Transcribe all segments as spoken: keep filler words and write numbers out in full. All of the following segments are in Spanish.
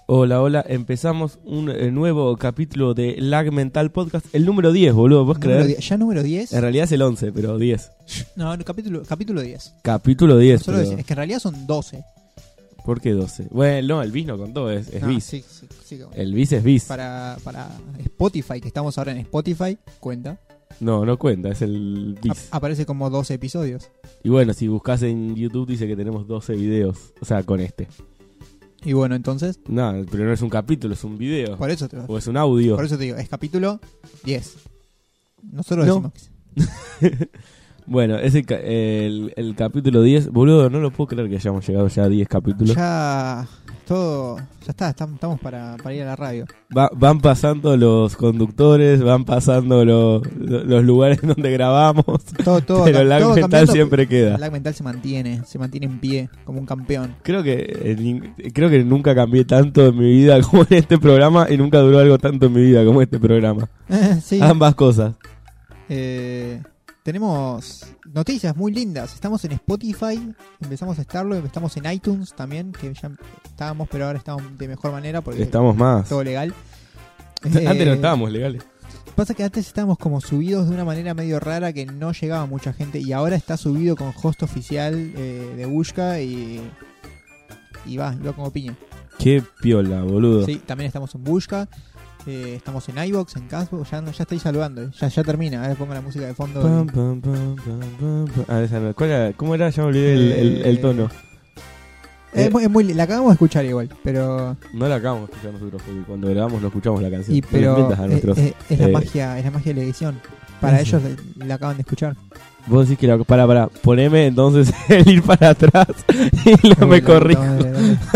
Hola, hola, empezamos un eh, nuevo capítulo de Lag Mental Podcast, el número diez, boludo, ¿puedes Número creer? diez. ¿Ya número diez? En realidad es el once, pero diez. No, no, capítulo, capítulo diez. Capítulo diez, Solo pero... diez. Es que en realidad son doce. ¿Por qué doce? Bueno, no, el bis no contó, es, es No, bis. sí, sí, sí, bueno. El bis es bis. Para, para Spotify, que estamos ahora en Spotify, cuenta. No, no cuenta, es el bis. A- aparece como doce episodios. Y bueno, si buscas en YouTube dice que tenemos doce videos, o sea, con este. Y bueno, entonces, No, pero no es un capítulo, es un video. por eso te, O es un audio. por eso te digo, es capítulo diez. Nosotros No. decimos que Bueno, ese ca- el, el capítulo diez, boludo, no lo puedo creer que hayamos llegado ya a diez capítulos. ya todo, ya está, estam- estamos para, para ir a la radio. Va- van pasando los conductores, van pasando los, los lugares donde grabamos, Todo, todo, pero el lag todo mental cambiando, siempre queda. El lag mental se mantiene, se mantiene en pie, como un campeón. Creo que eh, nin- creo que nunca cambié tanto en mi vida como en este programa y nunca duró algo tanto en mi vida como este programa. sí. Ambas cosas. Eh, tenemos noticias muy lindas. Estamos en Spotify, empezamos a estarlo, estamos en iTunes también, que ya estábamos, pero ahora estamos de mejor manera porque Estamos más. todo legal. Antes no Eh, estábamos legales. Pasa que antes estábamos como subidos de una manera medio rara que no llegaba mucha gente y ahora está subido con host oficial eh, de Bushka y y va, y va como piña. Qué piola, boludo. Sí, también estamos en Bushka. Eh, estamos en iVoox, en Castbox, ya, no- ya estoy saludando, eh. ya, ya termina, a ver, pongo la música de fondo. Pam, pam, pam, pam, pam, pam. Ah, esa no. ¿Cuál era? ¿Cómo era? Ya me olvidé el, el- el tono. Es muy- es muy li- la acabamos de escuchar igual, pero No la acabamos de escuchar nosotros, porque cuando grabamos no escuchamos la canción. y No le pero mientas a es, nuestros, es- es la eh, magia, es la magia de la edición. Para Eso. ellos la, la acaban de escuchar. Vos decís que la... Para, para, poneme entonces el ir para atrás y lo me Uy, la corrí. puta madre,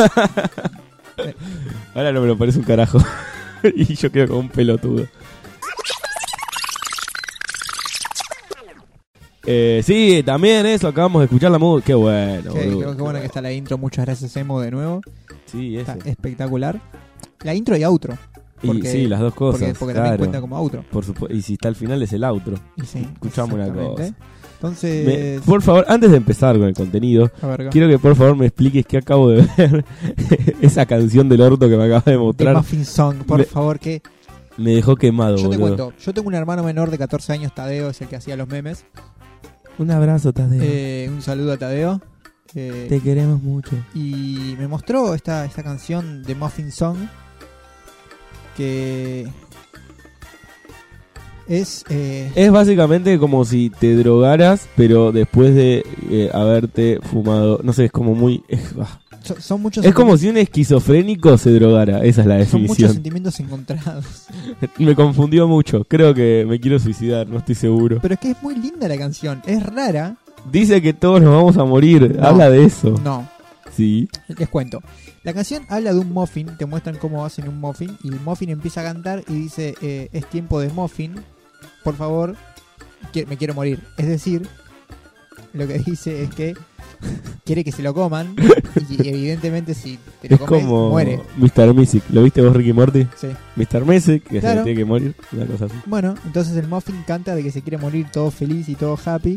dale. Ahora no me lo parece un carajo. Y yo quedo como un pelotudo. Eh, sí, también eso, acabamos de escuchar la música. Qué bueno, Qué, boludo. qué- qué bueno que está la intro, muchas gracias Emo de nuevo. Sí, eso. Está espectacular. La intro y outro, Y porque- sí, las dos cosas. porque, porque también claro. cuenta como outro. Por supu- y si está al final es el outro. Y sí, Escuchamos una exactamente. cosa. Entonces, Me- por favor, antes de empezar con el contenido, a ver, quiero que por favor me expliques que acabo de ver esa canción del orto que me acabas de The mostrar. Muffin Song, por Me- favor, que Me dejó quemado, yo te boludo. cuento. Yo tengo un hermano menor de catorce años, Tadeo, es el que hacía los memes. Un abrazo, Tadeo. Eh, un saludo a Tadeo. Eh, Te queremos mucho. y me mostró esta, esta canción de Muffin Song que es eh, Es básicamente como si te drogaras, pero después de eh, haberte fumado. No sé, es como muy. Es, ah. so- son muchos Es como si un esquizofrénico se drogara. Esa es la son muchos definición. sentimientos encontrados. Me confundió mucho. Creo que me quiero suicidar, no estoy seguro. Pero es que es muy linda la canción, es rara. Dice que todos nos vamos a morir. No. Habla de eso. No, Sí. les cuento. La canción habla de un muffin, te muestran cómo hacen un muffin y el muffin empieza a cantar y dice eh, es tiempo de muffin, por favor, que- me quiero morir. Es decir, lo que dice es que quiere que se lo coman y evidentemente si te lo Es comes como muere. mister Music. ¿Lo viste vos, Ricky Morty? Sí. mister Music, que Claro. se tiene que morir. Una cosa así. Bueno, entonces el muffin canta de que se quiere morir todo feliz y todo happy.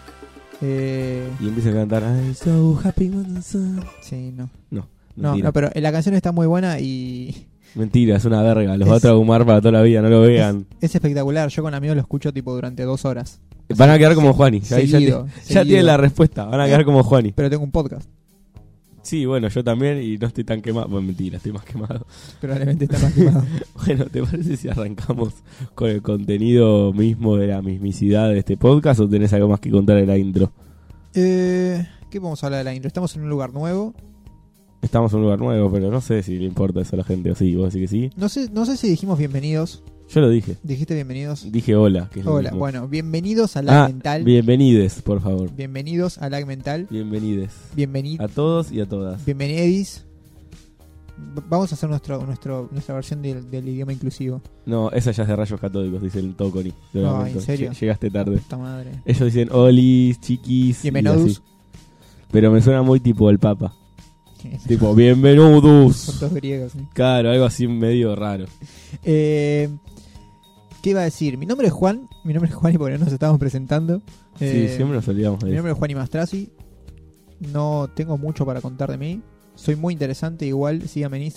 Eh, Y empieza a cantar I'm so happy when the sun... sí, no. No, No, mentira. no, pero la canción está muy buena y Mentira, es una verga. Los Es- va a traumar para toda la vida, no lo vean. es espectacular. Yo con amigos lo escucho tipo durante dos horas. Van a quedar como Juani. Ya, ya, Seguido, ti- ya seguido. tiene la respuesta. Van a quedar Eh. como Juani. Pero tengo un podcast. Sí, bueno, yo también y no estoy tan quemado. Bueno, mentira, estoy más quemado. Probablemente está más quemado. Bueno, ¿te parece si arrancamos con el contenido mismo de la mismicidad de este podcast o tenés algo más que contar en la intro? Eh, ¿Qué vamos a hablar de la intro? Estamos en un lugar nuevo. Estamos en un lugar nuevo, pero no sé si le importa eso a la gente o sí. ¿Vos decís que sí? No sé, no sé si dijimos bienvenidos. Yo lo dije. ¿Dijiste bienvenidos? Dije hola. Que es lo Hola, mismo. bueno, bienvenidos a Lag Ah, Mental. bienvenides, por favor. Bienvenidos a Lag Mental. Bienvenides. Bienvenidos. A todos y a todas. Bienvenidis. V- Vamos a hacer nuestro, nuestro, nuestra versión del, del idioma inclusivo. No, esa ya es de rayos católicos, dice el Toconi. Lo No, lamento. ¿en serio? Lle- Llegaste tarde. Puta madre. Ellos dicen olis, chiquis. y Bienvenidos. así. Pero me suena muy tipo el Papa. Tipo, bienvenidos. Son todos griegos. ¿eh? Claro, algo así medio raro. Eh, ¿Qué iba a decir? Mi nombre es Juan. Mi nombre es Juan y por eso nos estamos presentando. Eh, sí, siempre nos olvidamos de Mi eso. nombre es Juan Imastrasi. No tengo mucho para contar de mí. Soy muy interesante igual. Síganme en Instagram.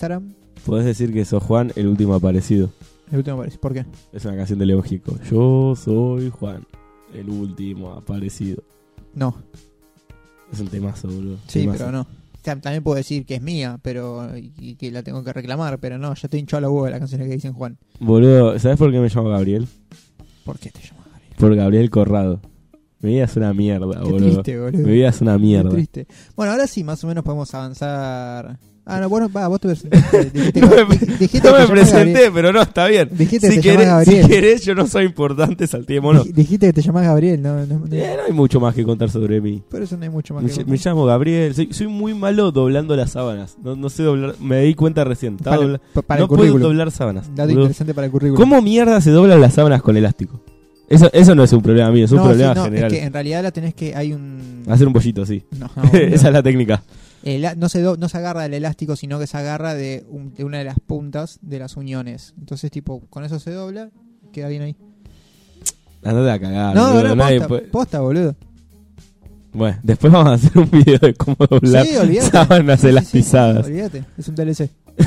Podés decir que sos Juan, el último aparecido. El último aparece. ¿Por qué? Es una canción de León Gieco. Yo soy Juan, el último aparecido. No. Es un temazo, boludo. Sí, Temazo. pero no. O sea, también puedo decir que es mía, pero y, y que la tengo que reclamar, pero no, yo estoy hinchado a la huevo de las canciones que dicen Juan. Boludo, ¿sabes por qué me llamo Gabriel? ¿Por qué te llamas Gabriel? Por Gabriel Corrado. Mi vida es una mierda, Qué boludo. triste, boludo. Mi vida es una mierda. Qué triste. Bueno, ahora sí, más o menos podemos avanzar. Ah, no, bueno, va, vos te presentaste. Dijiste, No me, dij- dijiste no que me te llamás presenté, Gabriel. pero no, está bien. Dijiste Si que te llamás querés, Gabriel. si querés, yo no soy importante, saltémonos. Dij- Dijiste que te llamás Gabriel, no, no, no. Eh, no hay mucho más que contar sobre mí. Por eso no hay mucho más Me, que me contar. llamo Gabriel, soy, soy muy malo doblando las sábanas. No, no sé doblar, me di cuenta recién. Estaba Para, dobla- pa- para no el puedo currículum. doblar sábanas. Dato boludo. interesante para el currículum. ¿Cómo mierda se doblan las sábanas con elástico? Eso, eso no es un problema mío, es un no, problema sí, no, general. es que en realidad la tenés que. Hay un. Hacer un pollito, sí. No, no, boludo. Esa es la técnica. El- no, se do- no se agarra del elástico, sino que se agarra de, un- de una de las puntas de las uniones. Entonces, tipo, con eso se dobla, queda bien ahí. Andate a cagar. no, boludo, no, nadie posta, puede- posta, boludo. Bueno, después vamos a hacer un video de cómo doblar Sí, olvídate. sábanas Sí, sí, sí, elastizadas. olvídate, es un D L C.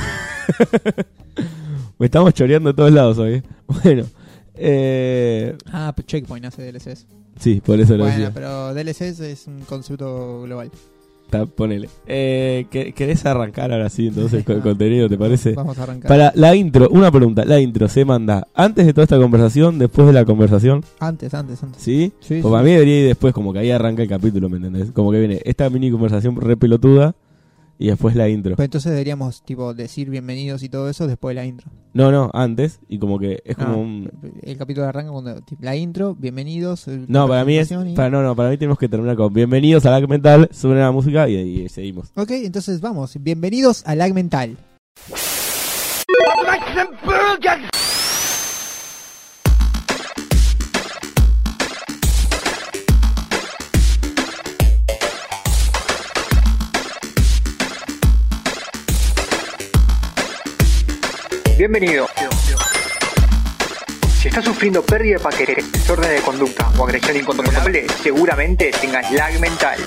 Me estamos choreando de todos lados hoy. ¿eh? Bueno, eh, Ah, pues Checkpoint hace D L Cs. sí, por eso lo Bueno, decía. pero D L Cs es un concepto global. Está, ponele. Eh, ¿qué- ¿Querés arrancar ahora sí entonces con el Ah, contenido, te parece? Vamos a arrancar. Para la intro, una pregunta. La intro se manda antes de toda esta conversación, después de la conversación, Antes, antes, antes. ¿sí? Sí, Porque sí. para mí debería ir después, como que ahí arranca el capítulo, ¿me entendés? Como que viene esta mini conversación re pelotuda y después la intro. Pues entonces deberíamos, tipo, decir bienvenidos y todo eso después de la intro. No, no, antes. Y como que es como Ah, un... El capítulo arranca cuando tipo, la intro, bienvenidos. el- No, la para mí es... presentación y- Para, no, no, para mí tenemos que terminar con bienvenidos a la mental, suena la música y, y seguimos. Ok, entonces vamos. Bienvenidos a Lag Mental. Bienvenido. Si estás sufriendo pérdida de paquetes, desorden de conducta o agresión incontrolable, seguramente tengas lag mental.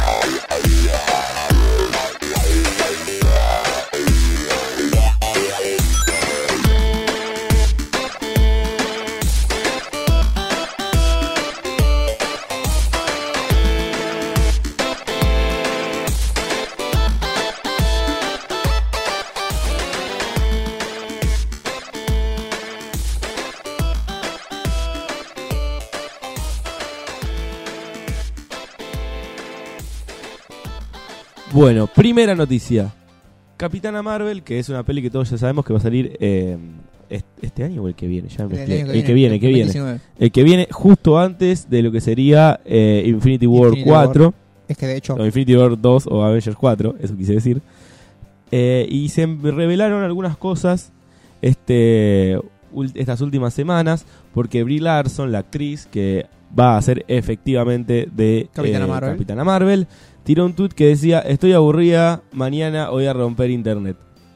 Bueno, primera noticia. Capitana Marvel, que es una peli que todos ya sabemos que va a salir eh, est- este año o el que viene. Ya me El mezclé. año El que viene, el que viene. dos mil diecinueve. El que viene justo antes de lo que sería eh, Infinity War Infinity cuatro. Es que de hecho, O Infinity War dos o Avengers cuatro, eso quise decir. Eh, y se revelaron algunas cosas este, ul- estas últimas semanas, porque Brie Larson, la actriz que va a ser efectivamente de Capitana eh, Marvel. Capitana Marvel, tiró un tweet que decía: estoy aburrida, mañana voy a romper internet.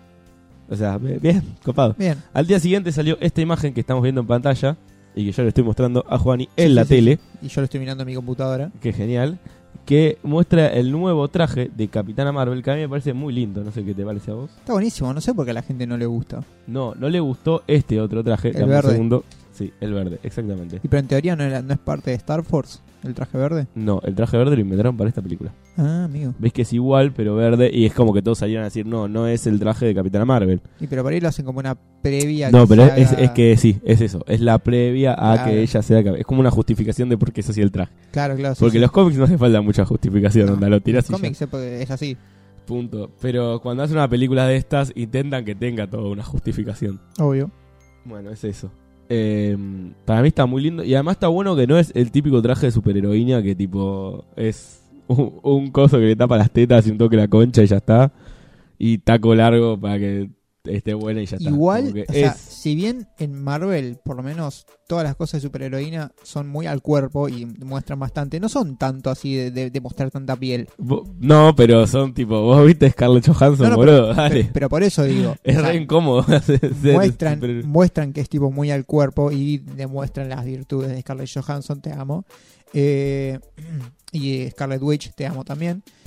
O sea, bien, bien, copado. bien. Al día siguiente salió esta imagen que estamos viendo en pantalla y que yo le estoy mostrando a Juani en Sí, la sí, sí, tele. Y yo lo estoy mirando en mi computadora. Que genial, que muestra el nuevo traje de Capitana Marvel, que a mí me parece muy lindo, no sé qué te parece a vos. Está buenísimo, no sé por qué a la gente no le gusta. No, no le gustó este otro traje, El dame un verde. segundo. Sí, el verde, exactamente. Y pero en teoría no, era- no es parte de Star Force, el traje verde. No, el traje verde lo inventaron para esta película. Ah, amigo. Ves que es igual, pero verde, y es como que todos salieron a decir: no, no es el traje de Capitana Marvel. Y pero por ahí lo hacen como una previa. No, que pero se es, haga- es que sí, es eso, es la previa a Claro. que ella sea Cap- Es como una justificación de por qué es así el traje. Claro, claro. sí, Porque sí. los cómics no hace falta mucha justificación, No, onda, lo tirás y ya. cómics es porque es así, Punto. Pero cuando hacen una película de estas, intentan que tenga toda una justificación. obvio. Bueno, es eso. Eh, para mí está muy lindo. Y además está bueno que no es el típico traje de superheroína que tipo es un, un coso que le tapa las tetas y un toque la concha y ya está. Y taco largo para que esté buena y ya está. Igual, Como que o sea, es- si bien en Marvel, por lo menos, todas las cosas de superheroína son muy al cuerpo y muestran bastante, no son tanto así de, de- de mostrar tanta piel. Vo- No, pero son tipo, vos viste Scarlett Johansson, No, no, boludo, pero, dale. pero- pero por eso digo, es o sea, re incómodo hacer- ser muestran, super- muestran que es tipo muy al cuerpo y demuestran las virtudes de Scarlett Johansson, te amo. Eh, y Scarlet Witch, te amo también.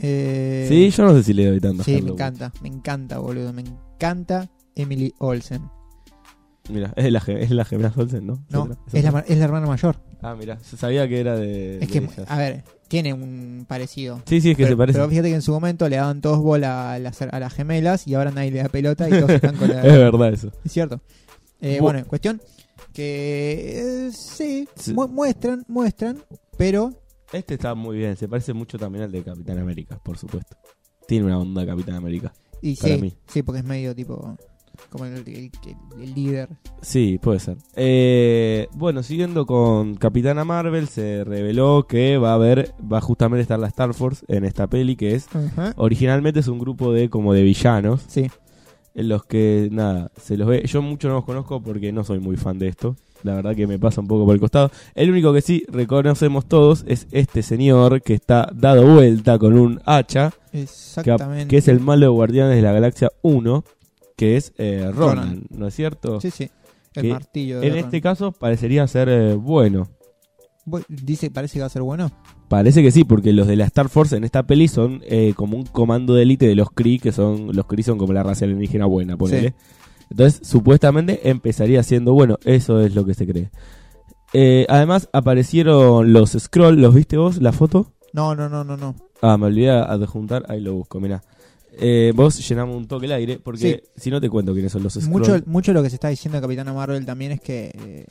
Eh, Sí, yo no sé si le doy tanta sí, me Harlow. encanta, me encanta, boludo, me encanta Emily Olsen. Mira, es la, ge- es la gemela Olsen, ¿no? No, otra? es la, otra? ma- es la hermana mayor. Ah, mira, yo sabía que era de. Es de que, ellas. a ver, tiene un parecido. Sí, sí, es que pero, se parece. pero fíjate que en su momento le daban todos bola a las, a las gemelas y ahora nadie le da pelota y todos están con la... Es verdad eso. Es cierto. Eh, Bu- bueno, en cuestión que eh, sí, Sí. mu- muestran, muestran, pero Este está muy bien, se parece mucho también al de Capitán América, por supuesto. Tiene una onda Capitán América. y Para sí, mí. sí, porque es medio tipo como el, el- el- el líder. Sí, puede ser. Eh, bueno, siguiendo con Capitana Marvel, se reveló que va a haber, va a justamente estar la Star Force en esta peli, que es, Ajá. originalmente es un grupo de como de villanos, Sí, en los que, nada, se los ve, yo mucho no los conozco porque no soy muy fan de esto, la verdad que me pasa un poco por el costado. El único que sí reconocemos todos es este señor que está dado vuelta con un hacha, que, exactamente. que es el malo de Guardianes de la Galaxia uno, que es eh, Ronan, Ronan. ¿no es cierto? Sí, sí. El Que martillo de En Ron. este caso parecería ser eh, bueno. Bu- Dice, parece que va a ser bueno. Parece que sí, porque los de la Star Force en esta peli son eh, como un comando de élite de los Kree, que son los Kree son como la raza alienígena buena, ponele. Sí. Entonces, supuestamente empezaría siendo bueno, eso es lo que se cree. Eh, además, aparecieron los Skrull, ¿los viste vos, la foto? No, no, no, no, no. Ah, me olvidé de adjuntar, ahí lo busco, mirá. Eh, vos llenamos un toque el aire, porque si no te cuento quiénes son los Skrull. Mucho, mucho lo que se está diciendo de Capitana Marvel también es que eh,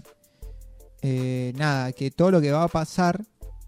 eh, nada, que todo lo que va a pasar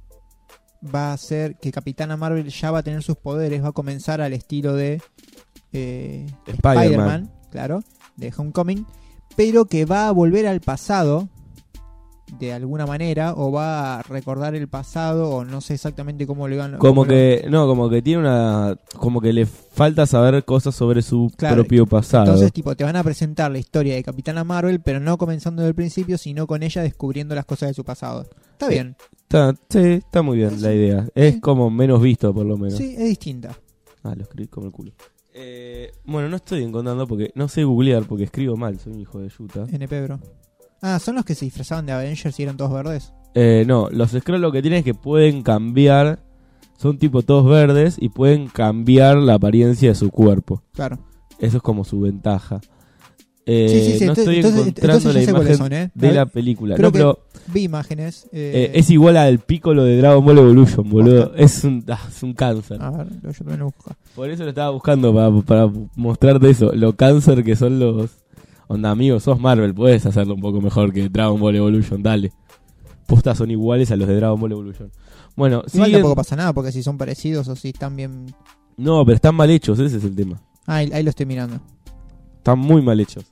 va a ser que Capitana Marvel ya va a tener sus poderes, va a comenzar al estilo de eh, Spider-Man. Spider-Man, claro, de Homecoming, pero que va a volver al pasado de alguna manera, o va a recordar el pasado, o no sé exactamente cómo lo iban. Como cómo lo- que, no, como que tiene una, como que le falta saber cosas sobre su Claro, propio pasado. Entonces, tipo, te van a presentar la historia de Capitana Marvel, pero no comenzando desde el principio, sino con ella descubriendo las cosas de su pasado. Está Sí. bien. Está, sí, está muy bien la idea. Es Sí. como menos visto, por lo menos. Sí, es distinta. Ah, lo escribí como el culo. Eh, bueno, no estoy encontrando porque no sé googlear porque escribo mal, soy un hijo de yuta. N P, bro. Ah, ¿son los que se disfrazaban de Avengers y eran todos verdes? Eh, no, los Skrull lo que tienen es que pueden cambiar, son tipo todos verdes y pueden cambiar la apariencia de su cuerpo. Claro. Eso es como su ventaja. Eh, sí, sí, sí. no entonces- estoy entonces, encontrando entonces la ya sé cuáles imagen son, ¿eh? de A la ver, película. creo No, que pero vi imágenes. eh, eh, es igual al Piccolo de Dragon Ball Evolution, boludo. Es un, ah, es un cáncer. A ver, yo también lo busco. Por eso lo estaba buscando, para, para mostrarte eso. Lo cáncer que son los... Onda, amigo, sos Marvel, puedes hacerlo un poco mejor que Dragon Ball Evolution, dale. Postas son iguales a los de Dragon Ball Evolution. Bueno, Igual siguen... tampoco pasa nada, porque si son parecidos o si están bien... No, pero están mal hechos, ese es el tema. Ah, ahí, ahí lo estoy mirando. Están muy mal hechos.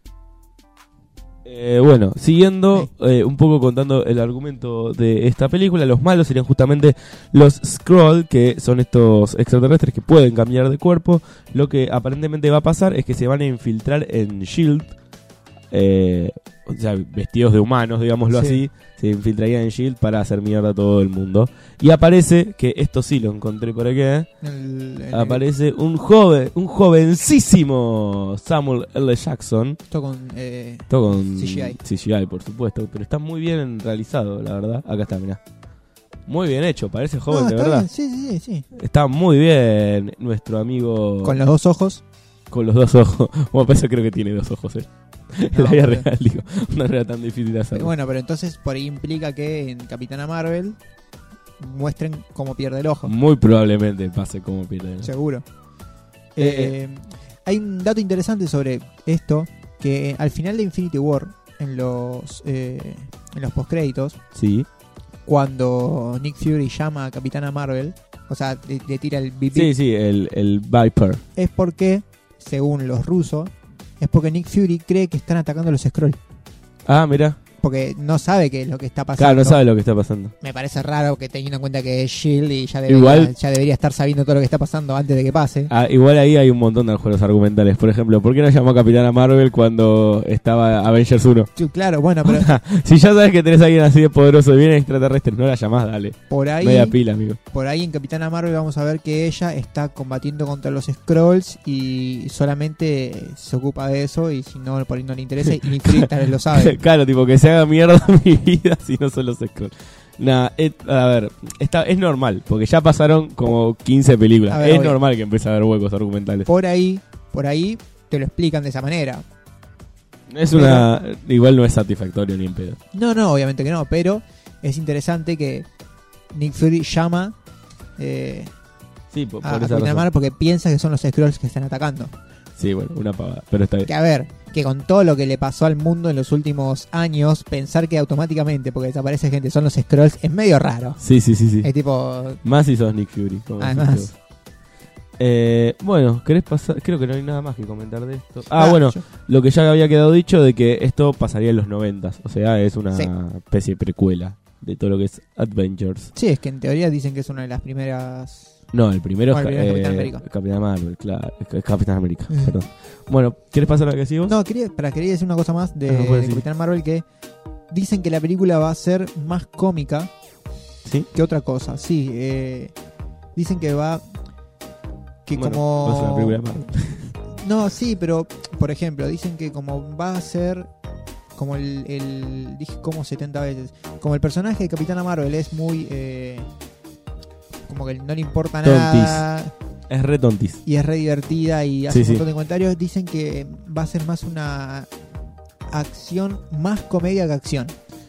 Eh, bueno, siguiendo eh, un poco contando el argumento de esta película, los malos serían justamente los Skrull, que son estos extraterrestres que pueden cambiar de cuerpo. Lo que aparentemente va a pasar es que se van a infiltrar en S H I E L D, eh, o sea, vestidos de humanos, digámoslo Sí. así, se infiltrarían en S H I E L D para hacer mierda a todo el mundo. Y aparece, que esto sí lo encontré por aquí, ¿eh? El- el- Aparece un joven, un jovencísimo Samuel L. Jackson. Esto con... Eh, Todo con C G I. C G I, por supuesto, pero está muy bien realizado, la verdad. Acá está, mirá. Muy bien hecho, parece joven, no, de está verdad. bien, sí, sí, sí, sí. Está muy bien nuestro amigo Con los dos ojos. con los dos ojos. Bueno, por eso creo que tiene dos ojos, eh. En No, la vida pero- real, digo. No era tan difícil de hacer. Pero bueno, pero entonces por ahí implica que en Capitana Marvel muestren cómo pierde el ojo. Muy probablemente pase como pierde. Seguro. Eh, Eh, hay un dato interesante sobre esto, que eh, al final de Infinity War, en los eh, en los postcréditos, Sí. cuando Nick Fury llama a Capitana Marvel, o sea, le, le tira el bip Sí, bip, sí, el, el Viper. es porque, según los rusos, es porque Nick Fury cree que están atacando a los Skrull. Ah, mira. Porque no sabe qué es lo que está pasando. Claro, no sabe lo que está pasando. Me parece raro que teniendo en cuenta que es S H I E L D y ya debería, Igual- ya debería estar sabiendo todo lo que está pasando antes de que pase. Ah, igual ahí hay un montón de juegos argumentales. Por ejemplo, ¿por qué no llamó a Capitana Marvel cuando estaba Avengers uno? Sí, claro, bueno, pero Si ya sabes que tenés a alguien así de poderoso y viene extraterrestre, no la llamás, dale. por ahí, Media pila, amigo. por ahí en Capitana Marvel vamos a ver que ella está combatiendo contra los Skrulls y solamente se ocupa de eso, y si no, por ahí no le interesa, y Nick Fury tal vez lo sabe. Claro, tipo que se haga mierda mi vida si no son los Skrull. Nah, es- a ver, está, es normal, porque ya pasaron como quince películas. A ver, es obvio. normal que empiece a haber huecos argumentales. Por ahí, por ahí te lo explican de esa manera. Es una. Igual no es satisfactorio ni en pedo. No, no, obviamente que no, pero es interesante que Nick Fury llama eh, Sí, por, a, por a esa Capitán razón. Marvel porque piensa que son los Skrulls que están atacando. Sí, bueno, una pavada, pero está bien. Que a ver, que con todo lo que le pasó al mundo en los últimos años, pensar que automáticamente, porque desaparece gente, son los Skrulls, es medio raro. Sí, sí, sí, sí. Es tipo, Más si sos Nick Fury. como Además. decís vos. Eh, bueno, ¿querés pasar? Creo que no hay nada más que comentar de esto. Ah, ah, bueno, yo- lo que ya había quedado dicho de que esto pasaría en los noventas. O sea, es una Sí. especie de precuela de todo lo que es Adventures. sí, es que en teoría dicen que es una de las primeras. No, el primero Bueno, es el primero es eh, Capitán América. Capitán Marvel, claro. es Capitán América, Eh. perdón. Bueno, ¿quieres pasar a la que sigo? No, quería, para, quería decir una cosa más de, Ah, no puedes de decir. Capitán Marvel, que dicen que la película va a ser más cómica ¿Sí? que otra cosa. Sí, eh, dicen que va. Que Bueno, como. va a ser una película de Marvel. No, sí, pero por ejemplo, dicen que como va a ser como el, el dije como setenta veces, como el personaje de Capitana Marvel es muy eh, como que no le importa Tontis. nada Es re tontis. y es re divertida y hace Sí, un sí. montón de comentarios, dicen que va a ser más una acción, más comedia que acción.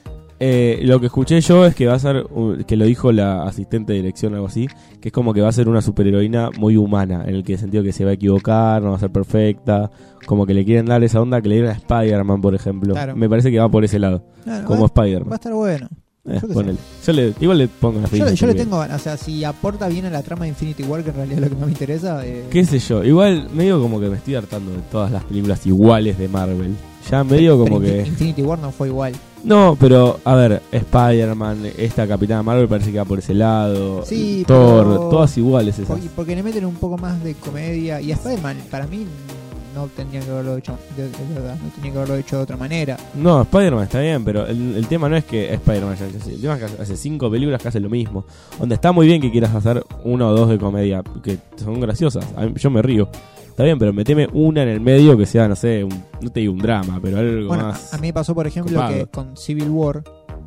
Eh, lo que escuché yo es que va a ser, uh, que lo dijo la asistente de dirección o algo así, que es como que va a ser una superheroína muy humana, en el que sentido que se va a equivocar, no va a ser perfecta, como que le quieren dar esa onda que le dieron a Spider-Man, por ejemplo. Claro. Me parece que va por ese lado, Claro, como va, va a Spider-Man. estar bueno. Eh, yo qué ponele. Yo le, igual le pongo la Yo, ficha. yo le tengo ganas, o sea, si aporta bien a la trama de Infinity War, que en realidad es lo que más me interesa. eh, Qué sé yo, igual medio como que me estoy hartando de todas las películas iguales de Marvel. Ya medio como pero que... Infin- Infinity War no fue igual. No, pero a ver, Spider-Man, esta Capitana Marvel parece que va por ese lado. Sí, Thor, pero- todas iguales esas. Porque, porque le meten un poco más de comedia. Y a Spider-Man, para mí, no tendrían que haberlo hecho de, de verdad, no tendrían que haberlo hecho de otra manera. No, Spider-Man está bien, pero el, el tema no es que Spider-Man ya haya- el tema es que hace- hace cinco películas que hace lo mismo. Donde está muy bien que quieras hacer una o dos de comedia, que son graciosas. A mí- yo me río. Está bien, pero meteme una en el medio que sea, no sé, un- no te digo un drama, pero algo Bueno, más. a, a mí me pasó, por ejemplo, copado. que con Civil War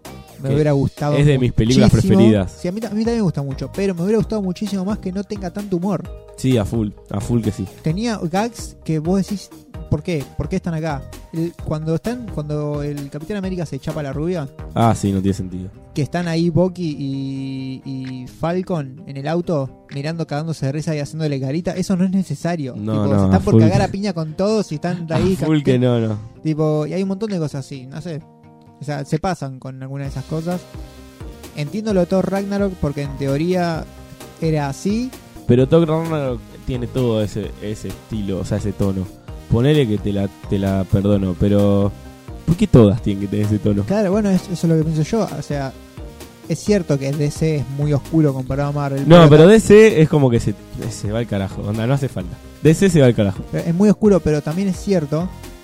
me Que hubiera gustado. es de mis películas muchísimo. preferidas. Sí, a mí, ta- a mí también me gusta mucho, pero me hubiera gustado muchísimo más que no tenga tanto humor. Sí, a full, a full que sí. Tenía gags que vos decís, ¿por qué? ¿Por qué están acá? El- cuando están, cuando el Capitán América se chapa a la rubia, Ah, sí, no tiene sentido. que están ahí Bucky y, y Falcon en el auto mirando, cagándose de risa y haciéndole carita, eso no es necesario. No, Tipo, no, se a están por full. cagar a piña con todos y están ahí. A full que no, no. Tipo, y hay un montón de cosas así, no sé. O sea, se pasan con algunas de esas cosas. Entiendo lo de Thor Ragnarok porque en teoría era así. Pero Thor Ragnarok tiene todo ese, ese estilo, o sea, ese tono. Ponele que te la, te la perdono, pero ¿por qué todas tienen que tener ese tono? Claro, bueno, es- eso es lo que pienso yo. O sea, es cierto que D C es muy oscuro comparado a Marvel. No, pero D C es como que se, se va al carajo, onda, no hace falta. D C se va al carajo. pero es muy oscuro, pero también es cierto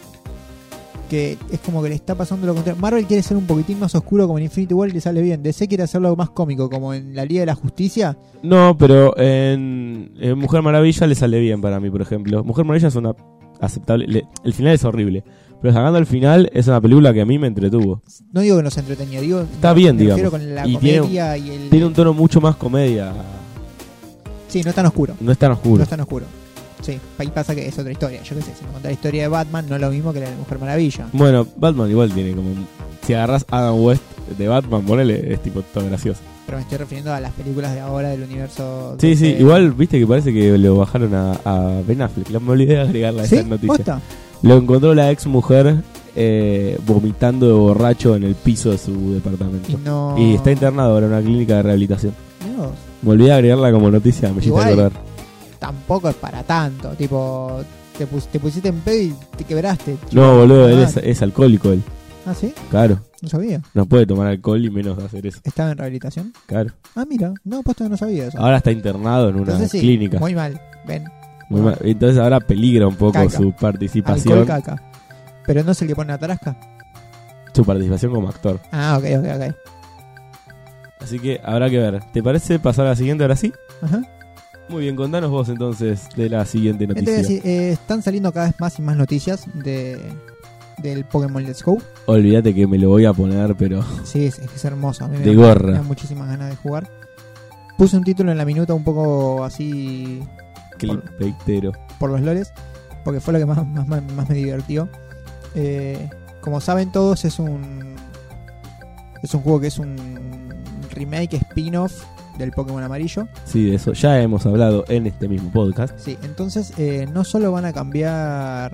que es como que le está pasando lo contrario. Marvel quiere ser un poquitín más oscuro como en Infinity War y le sale bien. D C quiere hacerlo algo más cómico como en la Liga de la Justicia. No, pero en, en Mujer Maravilla le sale bien para mí, por ejemplo. Mujer Maravilla es una aceptable. le- el final es horrible, pero sacando el final es una película que a mí me entretuvo. No digo que nos entretenía, digo Está bien, me refiero digamos. con la Y tiene- comedia y el Tiene un tono mucho más comedia, sí, no es tan oscuro. no es tan No oscuro. es tan oscuro. Sí, ahí pasa que es otra historia. Yo qué sé, si me contás la historia de Batman, no es lo mismo que la de Mujer Maravilla. Bueno, Batman igual tiene como... un- Si agarras Adam West de Batman, ponele, es tipo todo gracioso. Pero me estoy refiriendo a las películas de ahora del universo. Sí, D C. sí, igual viste que parece que lo bajaron a, a Ben Affleck. Me olvidé de agregarla a ¿Sí? esa noticia. ¿Posta? Lo encontró la ex mujer eh, vomitando de borracho en el piso de su departamento. Y no. Y está internado ahora en una clínica de rehabilitación. Mirá vos, Me olvidé de agregarla como noticia, me hiciste Igual. acordar. tampoco es para tanto. Tipo, te, pus- te pusiste en pedo y te quebraste. No, boludo, él Ah, es, es alcohólico él. ¿Ah, sí? Claro. No sabía. No puede tomar alcohol y menos hacer eso. ¿Estaba en rehabilitación? Claro. Ah, mira. No, posta que no sabía eso. Ahora está internado en una Entonces sí, clínica. muy mal. Ven. Muy mal. Entonces ahora peligra un poco Caca. su Alcohol participación. caca. Pero no es el que pone la tarasca. Su participación como actor. Ah, ok, ok, ok. Así que habrá que ver. ¿Te parece pasar a la siguiente ahora sí? Ajá. Muy bien, contanos vos entonces de la siguiente noticia. Entonces, eh, están saliendo cada vez más y más noticias de, del Pokémon Let's Go. Olvídate que me lo voy a poner, pero Sí, es, es que es hermoso. A mí me de da, gorra. me da muchísimas ganas de jugar. Puse un título en la minuta un poco así clickbaitero. por los loles, porque fue lo que más, más, más, más me divirtió. Eh, como saben todos, es un es un juego que es un remake spin-off del Pokémon amarillo. Sí, de eso ya hemos hablado en este mismo podcast. Sí, entonces eh, no solo van a cambiar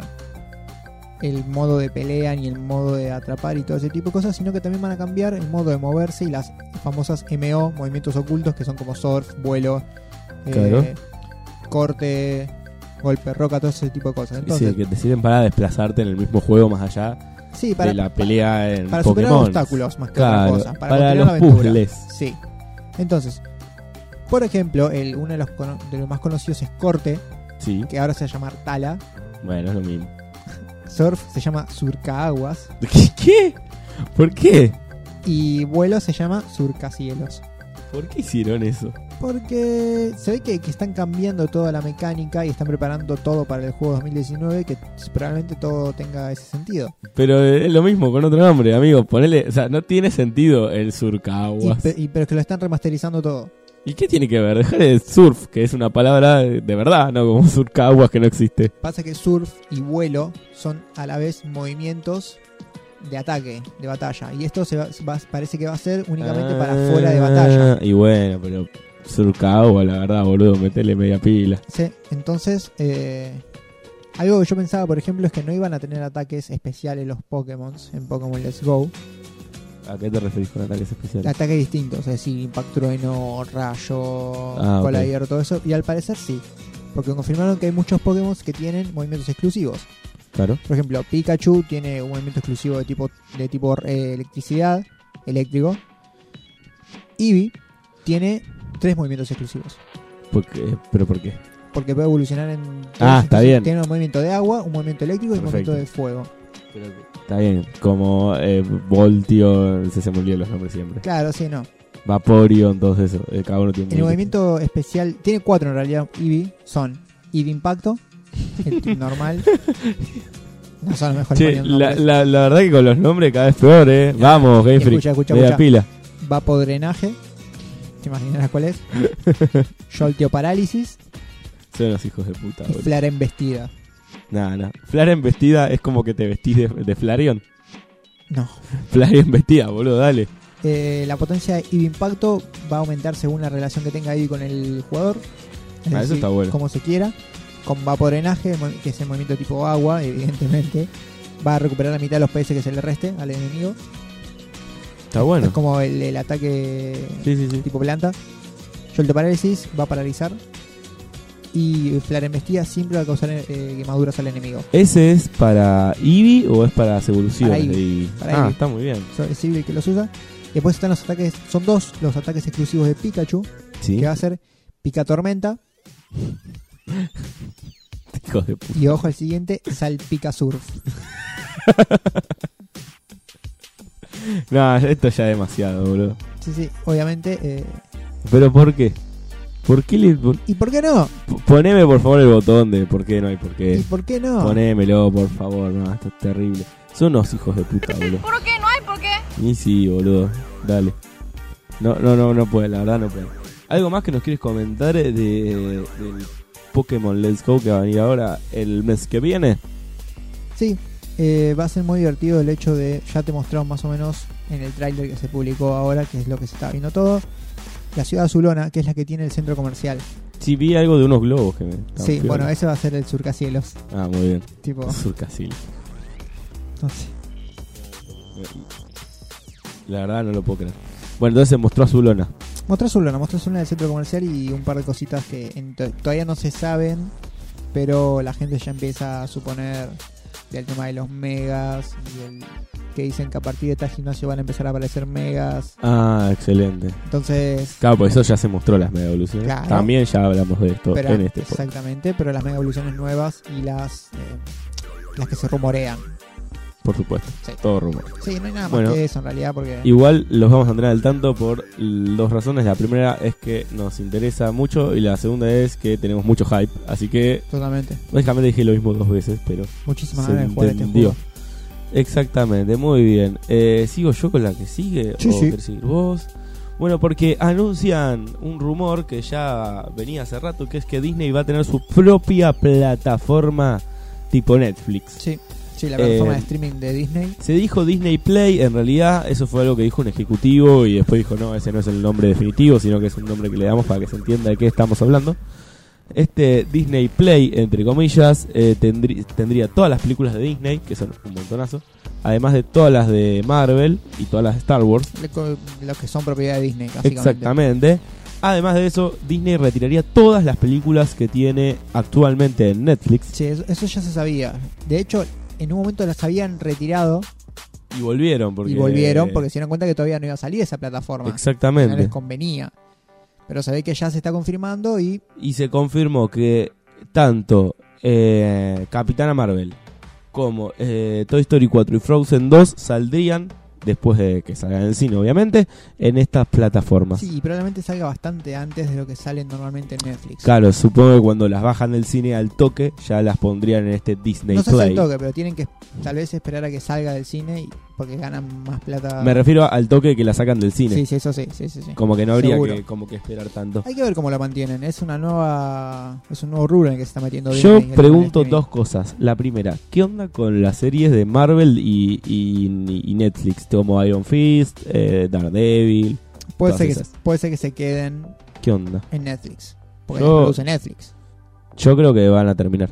el modo de pelea ni el modo de atrapar y todo ese tipo de cosas, sino que también van a cambiar el modo de moverse y las famosas M O, movimientos ocultos, que son como surf, vuelo, eh, Claro. corte, golpe roca, todo ese tipo de cosas. Entonces, Sí, que te sirven para desplazarte en el mismo juego más allá sí, para, de la pelea en para superar Pokémon. obstáculos más que Claro, otra cosa. Para, para continuar los la aventura. puzzles. Sí. Entonces, por ejemplo, el, uno de los, cono- de los más conocidos es Corte, Sí, que ahora se va a llamar Tala. bueno, es lo mismo. Surf se llama Surcaaguas. ¿Qué? ¿Qué? ¿Por qué? Y Vuelo se llama Surcacielos. ¿Por qué hicieron eso? Porque se ve que, que están cambiando toda la mecánica y están preparando todo para el juego dos mil diecinueve, que probablemente todo tenga ese sentido. Pero es lo mismo con otro nombre, amigo. Ponele, o sea, no tiene sentido el Y, Surcaguas. pe- y- pero es que lo están remasterizando todo. ¿Y qué tiene que ver? Dejar el surf, que es una palabra de de verdad, no como Surcaguas que no existe. Pasa que Surf y Vuelo son a la vez movimientos de ataque, de batalla. Y esto se va- va- parece que va a ser únicamente para Ah, fuera de batalla. Y bueno, pero Surcaguas, la verdad, boludo, metele media pila. Sí, entonces, eh, algo que yo pensaba, por ejemplo, es que no iban a tener ataques especiales los Pokémon en Pokémon Let's Go. ¿A qué te referís con ataques especiales? Ataques distintos, es decir, impacto trueno, rayo, Ah, cola ok. de hierro, todo eso. Y al parecer sí, porque confirmaron que hay muchos Pokémon que tienen movimientos exclusivos. Claro. Por ejemplo, Pikachu tiene un movimiento exclusivo de tipo de tipo eh, electricidad, eléctrico. Eevee tiene tres movimientos exclusivos, Porque, ¿Pero por qué? porque puede evolucionar en... Ah, está entonces, bien. Tiene un movimiento de agua, un movimiento eléctrico y un Perfecto. movimiento de fuego. Está bien, como eh, Voltio, se se me olvidan los nombres siempre. Claro, sí, no. Vaporeon, todo eso. eh, cada uno tiene un El movimiento especial, tiene cuatro en realidad, Eevee, son Eevee Impacto, el normal. No son los mejores Che, poniendo la, nombres. la, la verdad que con los nombres cada vez peor, eh. Vamos, Game Freak. Escucha, escucha, media escucha. pila. Vapodrenaje, ¿te imaginarás cuál es? Jolteoparálisis Son los hijos de puta, y boludo. Flara Embestida. Nada, nada. Flareon vestida es como que te vestís de, de Flareon. No. Flareon vestida, boludo, dale. Eh, la potencia de Eevee Impacto va a aumentar según la relación que tenga Eevee con el jugador. Es Ah, eso está bueno. Como se quiera. Con Vapodrenaje, que es el movimiento tipo agua, evidentemente, va a recuperar la mitad de los P S que se le reste al enemigo. Está bueno. Es como el, el ataque Sí, sí, sí. tipo planta. Jolteoparálisis va a paralizar. Y Flara Embestida siempre va a causar eh, quemaduras al enemigo. ¿Ese es para Eevee o es para las evoluciones Para de Eevee. Eevee? Para ah, Eevee. está muy bien. Eso es Eevee el que los usa. Después están los ataques, son dos los ataques exclusivos de Pikachu, Sí. que va a ser Pica Tormenta. Hijos de puta. Y ojo al siguiente, Salpica Surf. No, esto ya es demasiado, boludo. Sí, sí, obviamente. Eh, ¿Pero por qué? ¿Por qué le.? por- ¿Y por qué no? P- Poneme por favor el botón de por qué no hay por ¿Y qué. por qué no? Ponémelo, por favor, no, esto es terrible. Son unos hijos de puta, boludo. ¿Por qué? ¿No hay por qué? Y sí, boludo, dale. No, no, no, no puede, la verdad no puede. ¿Algo más que nos quieres comentar de, del Pokémon Let's Go que va a venir ahora el mes que viene? Sí, eh, va a ser muy divertido el hecho de, ya te mostraron más o menos en el tráiler que se publicó ahora, que es lo que se está viendo todo, la ciudad azulona, que es la que tiene el centro comercial. Sí, vi algo de unos globos que me... Sí, estaban bueno, piola. ese va a ser el surcacielos. Ah, muy bien. Tipo, Surcasil. no sé. La verdad no lo puedo creer. Bueno, entonces se mostró Azulona. Mostró Azulona, mostró Azulona del centro comercial y un par de cositas que en- todavía no se saben, pero la gente ya empieza a suponer del tema de los megas y el que dicen que a partir de tal gimnasio van a empezar a aparecer megas. Ah, excelente. Entonces, Claro, por eso ya se mostró las mega evoluciones. Claro. También ya hablamos de esto pero, en este podcast. exactamente, pero las mega evoluciones nuevas y las eh, las que se rumorean. Por supuesto. Sí. Todo rumor. Sí, no hay nada más Bueno. que eso en realidad porque Igual los vamos a tener al tanto por l- dos razones. La primera es que nos interesa mucho y la segunda es que tenemos mucho hype. Así que totalmente básicamente dije lo mismo dos veces, pero muchísimas se ganas de jugar a este entendió. juego. Exactamente, muy bien. Eh, ¿Sigo yo con la que sigue? Sí, ¿O sí. querés seguir vos? Bueno, porque anuncian un rumor que ya venía hace rato, que es que Disney va a tener su propia plataforma tipo Netflix. Sí, sí, la plataforma Eh, de streaming de Disney. Se dijo Disney Play, en realidad eso fue algo que dijo un ejecutivo y después dijo, no, ese no es el nombre definitivo, sino que es un nombre que le damos para que se entienda de qué estamos hablando. Este Disney Play, entre comillas, eh, tendrí- tendría todas las películas de Disney, que son un montonazo, además de todas las de Marvel y todas las de Star Wars. Los que son propiedad de Disney, básicamente. Exactamente. Además de eso, Disney retiraría todas las películas que tiene actualmente en Netflix Sí, eso, eso ya se sabía. De hecho, en un momento las habían retirado y volvieron. Porque, y volvieron porque se dieron cuenta que todavía no iba a salir esa plataforma. No Exactamente. les convenía. Pero se ve que ya se está confirmando y Y se confirmó que tanto eh, Capitana Marvel como eh, Toy Story cuatro y Frozen dos saldrían, después de que salgan en el cine obviamente, en estas plataformas. sí, y probablemente salga bastante antes de lo que salen normalmente en Netflix. Claro, supongo que cuando las bajan del cine al toque ya las pondrían en este Disney No sé si Play. al toque, pero tienen que tal vez esperar a que salga del cine y- porque ganan más plata. Me refiero al toque que la sacan del cine. Sí, sí, eso sí, sí, sí, sí. Como que no habría Seguro. que, como que esperar tanto. Hay que ver cómo la mantienen. Es una nueva, es un nuevo rubro en el que se está metiendo Yo Disney, el pregunto streaming. dos cosas. La primera, ¿qué onda con las series de Marvel y, y, y Netflix? Como Iron Fist, eh, Daredevil. Puede todas ser, que, esas. se- puede ser que se queden ¿Qué onda? en Netflix. Porque Yo- las produce Netflix. Yo creo que van a terminar.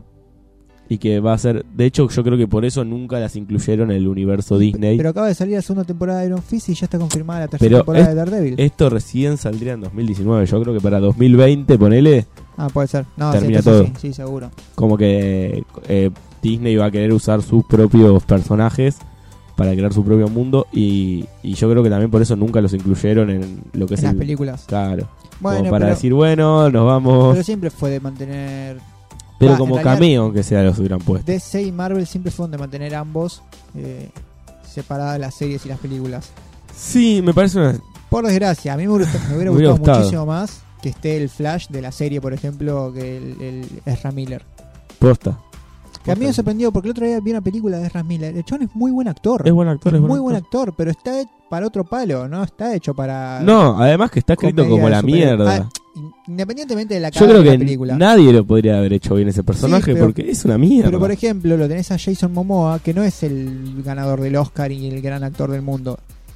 Y que va a ser... De hecho, yo creo que por eso nunca las incluyeron en el universo Disney. Pero acaba de salir la segunda temporada de Iron Fist y ya está confirmada la tercera Pero temporada es- de Daredevil. Esto recién saldría en dos mil diecinueve. Yo creo que para dos mil veinte, ponele, ah, puede ser. No, termina sí, entonces todo. Sí, sí, seguro. como que eh, Disney va a querer usar sus propios personajes para crear su propio mundo. Y, y yo creo que también por eso nunca los incluyeron en lo que En es las el... películas. Claro. Bueno, como para pero, decir, bueno, nos vamos... pero siempre fue de mantener... Pero Ah, como en realidad- cameo, aunque sea, los hubieran puesto. D C y Marvel siempre fueron de mantener ambos eh, separadas las series y las películas. Sí, me parece una... Por desgracia, a mí me, hubiera- me hubiera Me hubiera gustado gustado. muchísimo más que esté el Flash de la serie, por ejemplo, que el, el Ezra Miller. Posta. Que a mí me Posta. sorprendió porque el otro día vi una película de Ezra Miller. El chabón es muy buen actor. Es buen actor, es buen muy actor. buen actor, pero está he- para otro palo, no está hecho para... No, además que está escrito comedia como de la superhéroes. mierda. Ah, in- independientemente de la Yo cara creo de la que película. nadie lo podría haber hecho bien ese personaje Sí, pero- porque es una mierda. Pero por ejemplo, lo tenés a Jason Momoa, que no es el ganador del Oscar y el gran actor del mundo.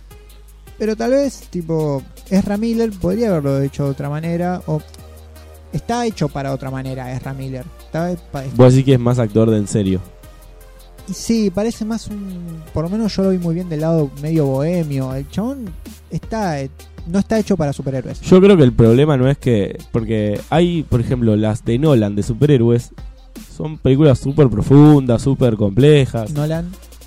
Pero tal vez, tipo, Ezra Miller podría haberlo hecho de otra manera. O está hecho para otra manera, Ezra Miller. Está pa- Vos decís que es más actor de en serio. y sí, parece más un... Por lo menos yo lo vi muy bien del lado medio bohemio. El chabón está... eh, no está hecho para superhéroes. Yo creo que el problema no es que... Porque hay, por ejemplo, las de Nolan de superhéroes. Son películas súper profundas, súper complejas. Nolan.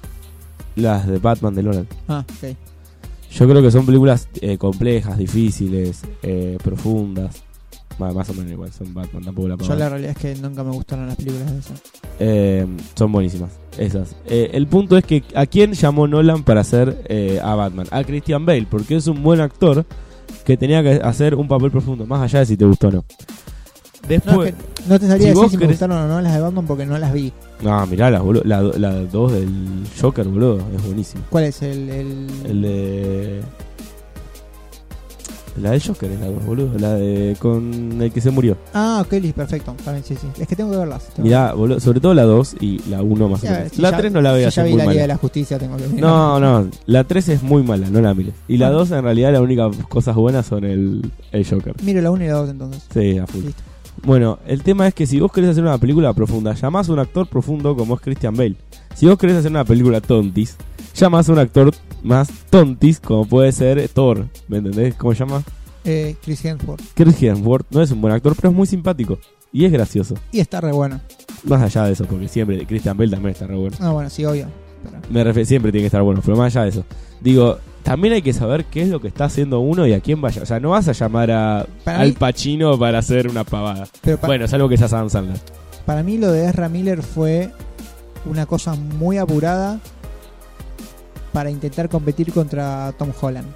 Las de Batman de Nolan. Ah, ok. Yo creo que son películas eh, complejas, difíciles, eh, profundas. Bah, más o menos igual, son Batman, tampoco la Yo pavada. la realidad es que nunca me gustaron las películas de esas. Eh, son buenísimas, esas. Eh, el punto es que ¿a quién llamó Nolan para hacer eh, a Batman? A Christian Bale, porque es un buen actor que tenía que hacer un papel profundo, más allá de si te gustó o no. No, Después... es que no te sabría si decir vos si me querés- gustaron o no las de Batman porque no las vi. No, mirá, la, boludo, la, la dos del Joker, boludo, es buenísimo. ¿Cuál es el...? El, El de... La del Joker es la dos, boludo, la de... con el que se murió. Ah, ok, listo, perfecto. También, sí, sí. Es que tengo que verlas. tengo Mirá, boludo, sobre todo la dos y la uno más o que- Ya, menos. si La ya- tres no la si veas, ya es vi muy la Liga de mala. la Justicia, tengo que ver. No, no, la tres es muy mala, no la mires. Y la Bueno. dos en realidad la única cosas buenas son el, el Joker. Miro la uno y la dos entonces. Sí, a full. Listo. Bueno, el tema es que si vos querés hacer una película profunda, llamás a un actor profundo como es Christian Bale. Si vos querés hacer una película tontis, llamás a un actor más tontis como puede ser Thor. ¿Me entendés? ¿Cómo se llama? Eh, Chris Hemsworth. Chris Hemsworth no es un buen actor, pero es muy simpático. Y es gracioso. Y está re bueno. Más allá de eso, porque siempre Christian Bale también está re bueno. Ah, bueno, sí, obvio. Pero- Me refiero, siempre tiene que estar bueno, pero más allá de eso. Digo, también hay que saber qué es lo que está haciendo uno y a quién vaya. O sea, no vas a llamar a Para Al mí- Pacino para hacer una pavada. Pero pa- Bueno, salvo que sea Adam Sandler. para mí lo de Ezra Miller fue una cosa muy apurada para intentar competir contra Tom Holland.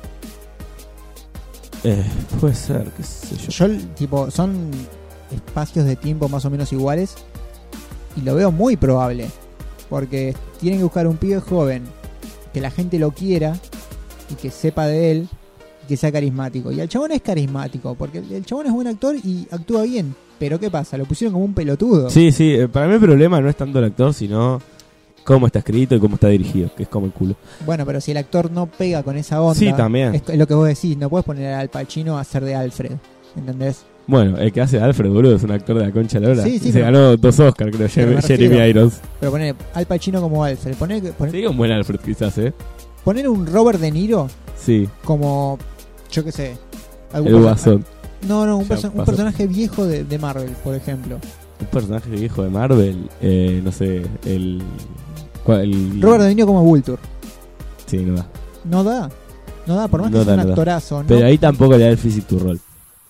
Eh, puede ser, qué sé yo. Yo, tipo, son espacios de tiempo más o menos iguales y lo veo muy probable. Porque tienen que buscar un pibe joven que la gente lo quiera y que sepa de él y que sea carismático. Y el chabón es carismático, porque el, el chabón es buen actor y actúa bien. Pero ¿qué pasa? Lo pusieron como un pelotudo. Sí, sí, eh, para mí el problema no es tanto el actor, sino cómo está escrito y cómo está dirigido, que es como el culo. Bueno, pero si el actor no pega con esa onda, Sí, también. Es, es lo que vos decís, no puedes poner al Pacino a hacer de Alfred, ¿entendés? Bueno, el que hace de Alfred, boludo, es un actor de la concha de la hora. Sí, sí, Se pero- ganó dos Oscars, creo, Pero me Jeremy refiero- Irons. Pero poner al Pacino como Alfred, poner, poner, Sería un buen Alfred, quizás, ¿eh? poner un Robert De Niro Sí, como, yo qué sé, algún el perso- Guasón. No, no, un, Ya perso- un pasó. personaje viejo de, de Marvel, por ejemplo. Un personaje viejo de Marvel, eh, no sé, el... ¿cuál? el Robert De Niro como Vulture. Sí, no da. No da. No da, por más No que da, sea no un da. actorazo. Pero no, ahí tampoco le da el physique to roll.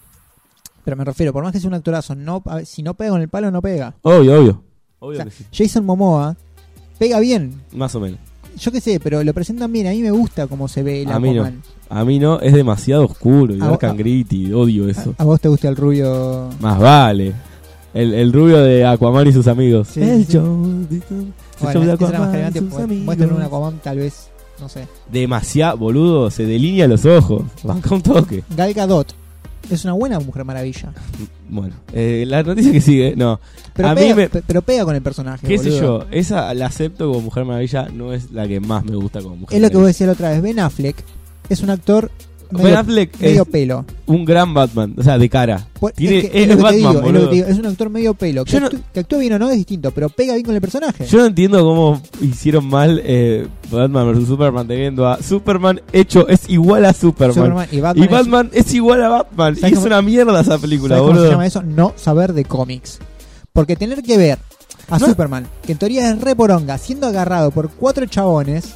pero me refiero, por más que sea un actorazo, no, a ver, si no pega con el palo, no pega. Obvio, obvio. O Obvio sea, que sí. Jason Momoa pega bien. Más o menos. Yo qué sé, pero lo presentan bien. A mí me gusta cómo se ve el A mí no. Aquaman. A mí no, es demasiado oscuro y A- dark a- and gritty, odio eso. ¿A, a vos te gusta el rubio? Más vale. El, el rubio de Aquaman y sus amigos. Sí, el sí. show de, el Bueno, show de ese era más Aquaman y relevante sus porque amigos. muestran un Aquaman tal vez, no sé. Demasiado, boludo, se delinea los ojos. Banca un toque. Gal Gadot es una buena Mujer Maravilla. Bueno, eh, la noticia que sigue, no. Pero, A mí pega, me- pe- pero pega con el personaje. ¿Qué sé boludo. yo? Esa la acepto como Mujer Maravilla, no es la que más me gusta como Mujer Es lo que vos Maravilla. decías la otra vez. Ben Affleck es un actor Ben medio, Affleck medio es pelo. un gran Batman, o sea, de cara. Por- Tiene- es, que- es es lo que te Batman, digo, es lo que boludo. te digo, es un actor medio pelo. Que, Yo no- actú- que actúa bien o no es distinto, pero pega bien con el personaje. Yo no entiendo cómo hicieron mal eh, Batman versus Superman teniendo a Superman hecho es igual a Superman. Superman y Batman, y Batman es, igual a Batman. Y ¿Sabes es cómo- una mierda esa es, película, ¿sabes cómo se boludo. llama eso? No saber de cómics. Porque tener que ver a No. Superman, que en teoría es re poronga, siendo agarrado por cuatro chabones.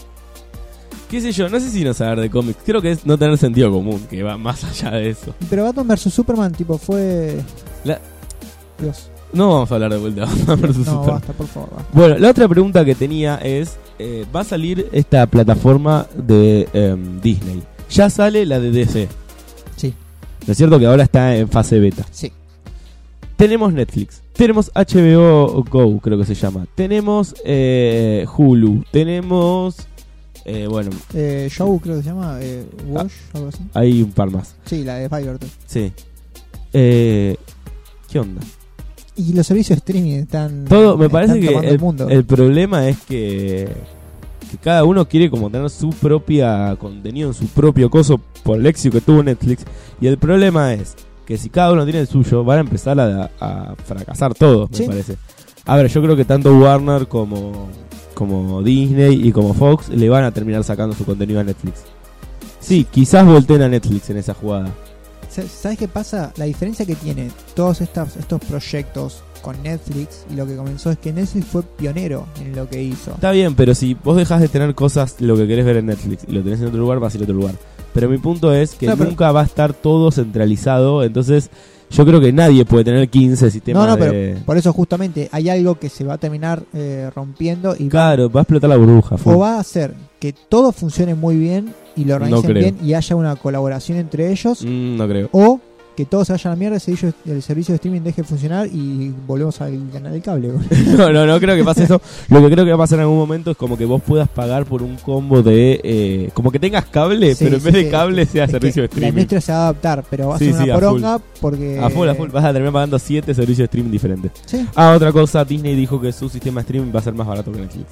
¿Qué sé yo? No sé si no saber de cómics. Creo que es no tener sentido común, que va más allá de eso. Pero Batman versus Superman, tipo, fue. La- Dios. No vamos a hablar de vuelta de Batman versus No, Superman. basta, por favor. basta. Bueno, la otra pregunta que tenía es, eh, va a salir esta plataforma de em, Disney. Ya sale la de D C. Sí, ¿No es cierto que ahora está en fase beta? sí. Tenemos Netflix, tenemos H B O Go, creo que se llama. Tenemos eh, Hulu, tenemos... eh, bueno, Eh, Show, creo que se llama. Eh, Wash, algo así. hay un par más. Sí, la de Fiverr. Sí. Eh, ¿Qué onda? Y los servicios de streaming están. Todo, me están parece que tomando el, el mundo. el problema es que, que cada uno quiere como tener su propia contenido en su propio coso por el éxito que tuvo Netflix. Y el problema es que si cada uno tiene el suyo, van a empezar a, a fracasar todos, me Sí. parece. A ver, yo creo que tanto Warner como, como Disney y como Fox le van a terminar sacando su contenido a Netflix. Sí, quizás volteen a Netflix en esa jugada. Sa- ¿Sabes qué pasa? La diferencia que tiene todos estos, estos proyectos con Netflix y lo que comenzó es que Netflix fue pionero en lo que hizo. Está bien, pero si vos dejás de tener cosas, lo que querés ver en Netflix, y lo tenés en otro lugar, vas a ir a otro lugar. Pero mi punto es que No, pero- nunca va a estar todo centralizado, entonces yo creo que nadie puede tener quince sistemas No, no, de... pero por eso justamente hay algo que se va a terminar eh, rompiendo y va, Claro, va a explotar la burbuja. full. o va a hacer que todo funcione muy bien y lo organicen creo. bien y haya una colaboración entre ellos, Mm, no creo. o que todo se vaya a la mierda, el servicio, el servicio de streaming deje de funcionar y volvemos al canal del cable. No, no, no creo que pase eso. Lo que creo que va a pasar en algún momento es como que vos puedas pagar por un combo de... eh, como que tengas cable, Sí, pero en sí, vez de que- cable sea Es que servicio de la streaming. industria se va a adaptar, pero va a Sí, ser sí, una a full. poronga porque... A full, a full. Vas a terminar pagando siete servicios de streaming diferentes. Sí, Ah, otra cosa, Disney dijo que su sistema de streaming va a ser más barato que Netflix.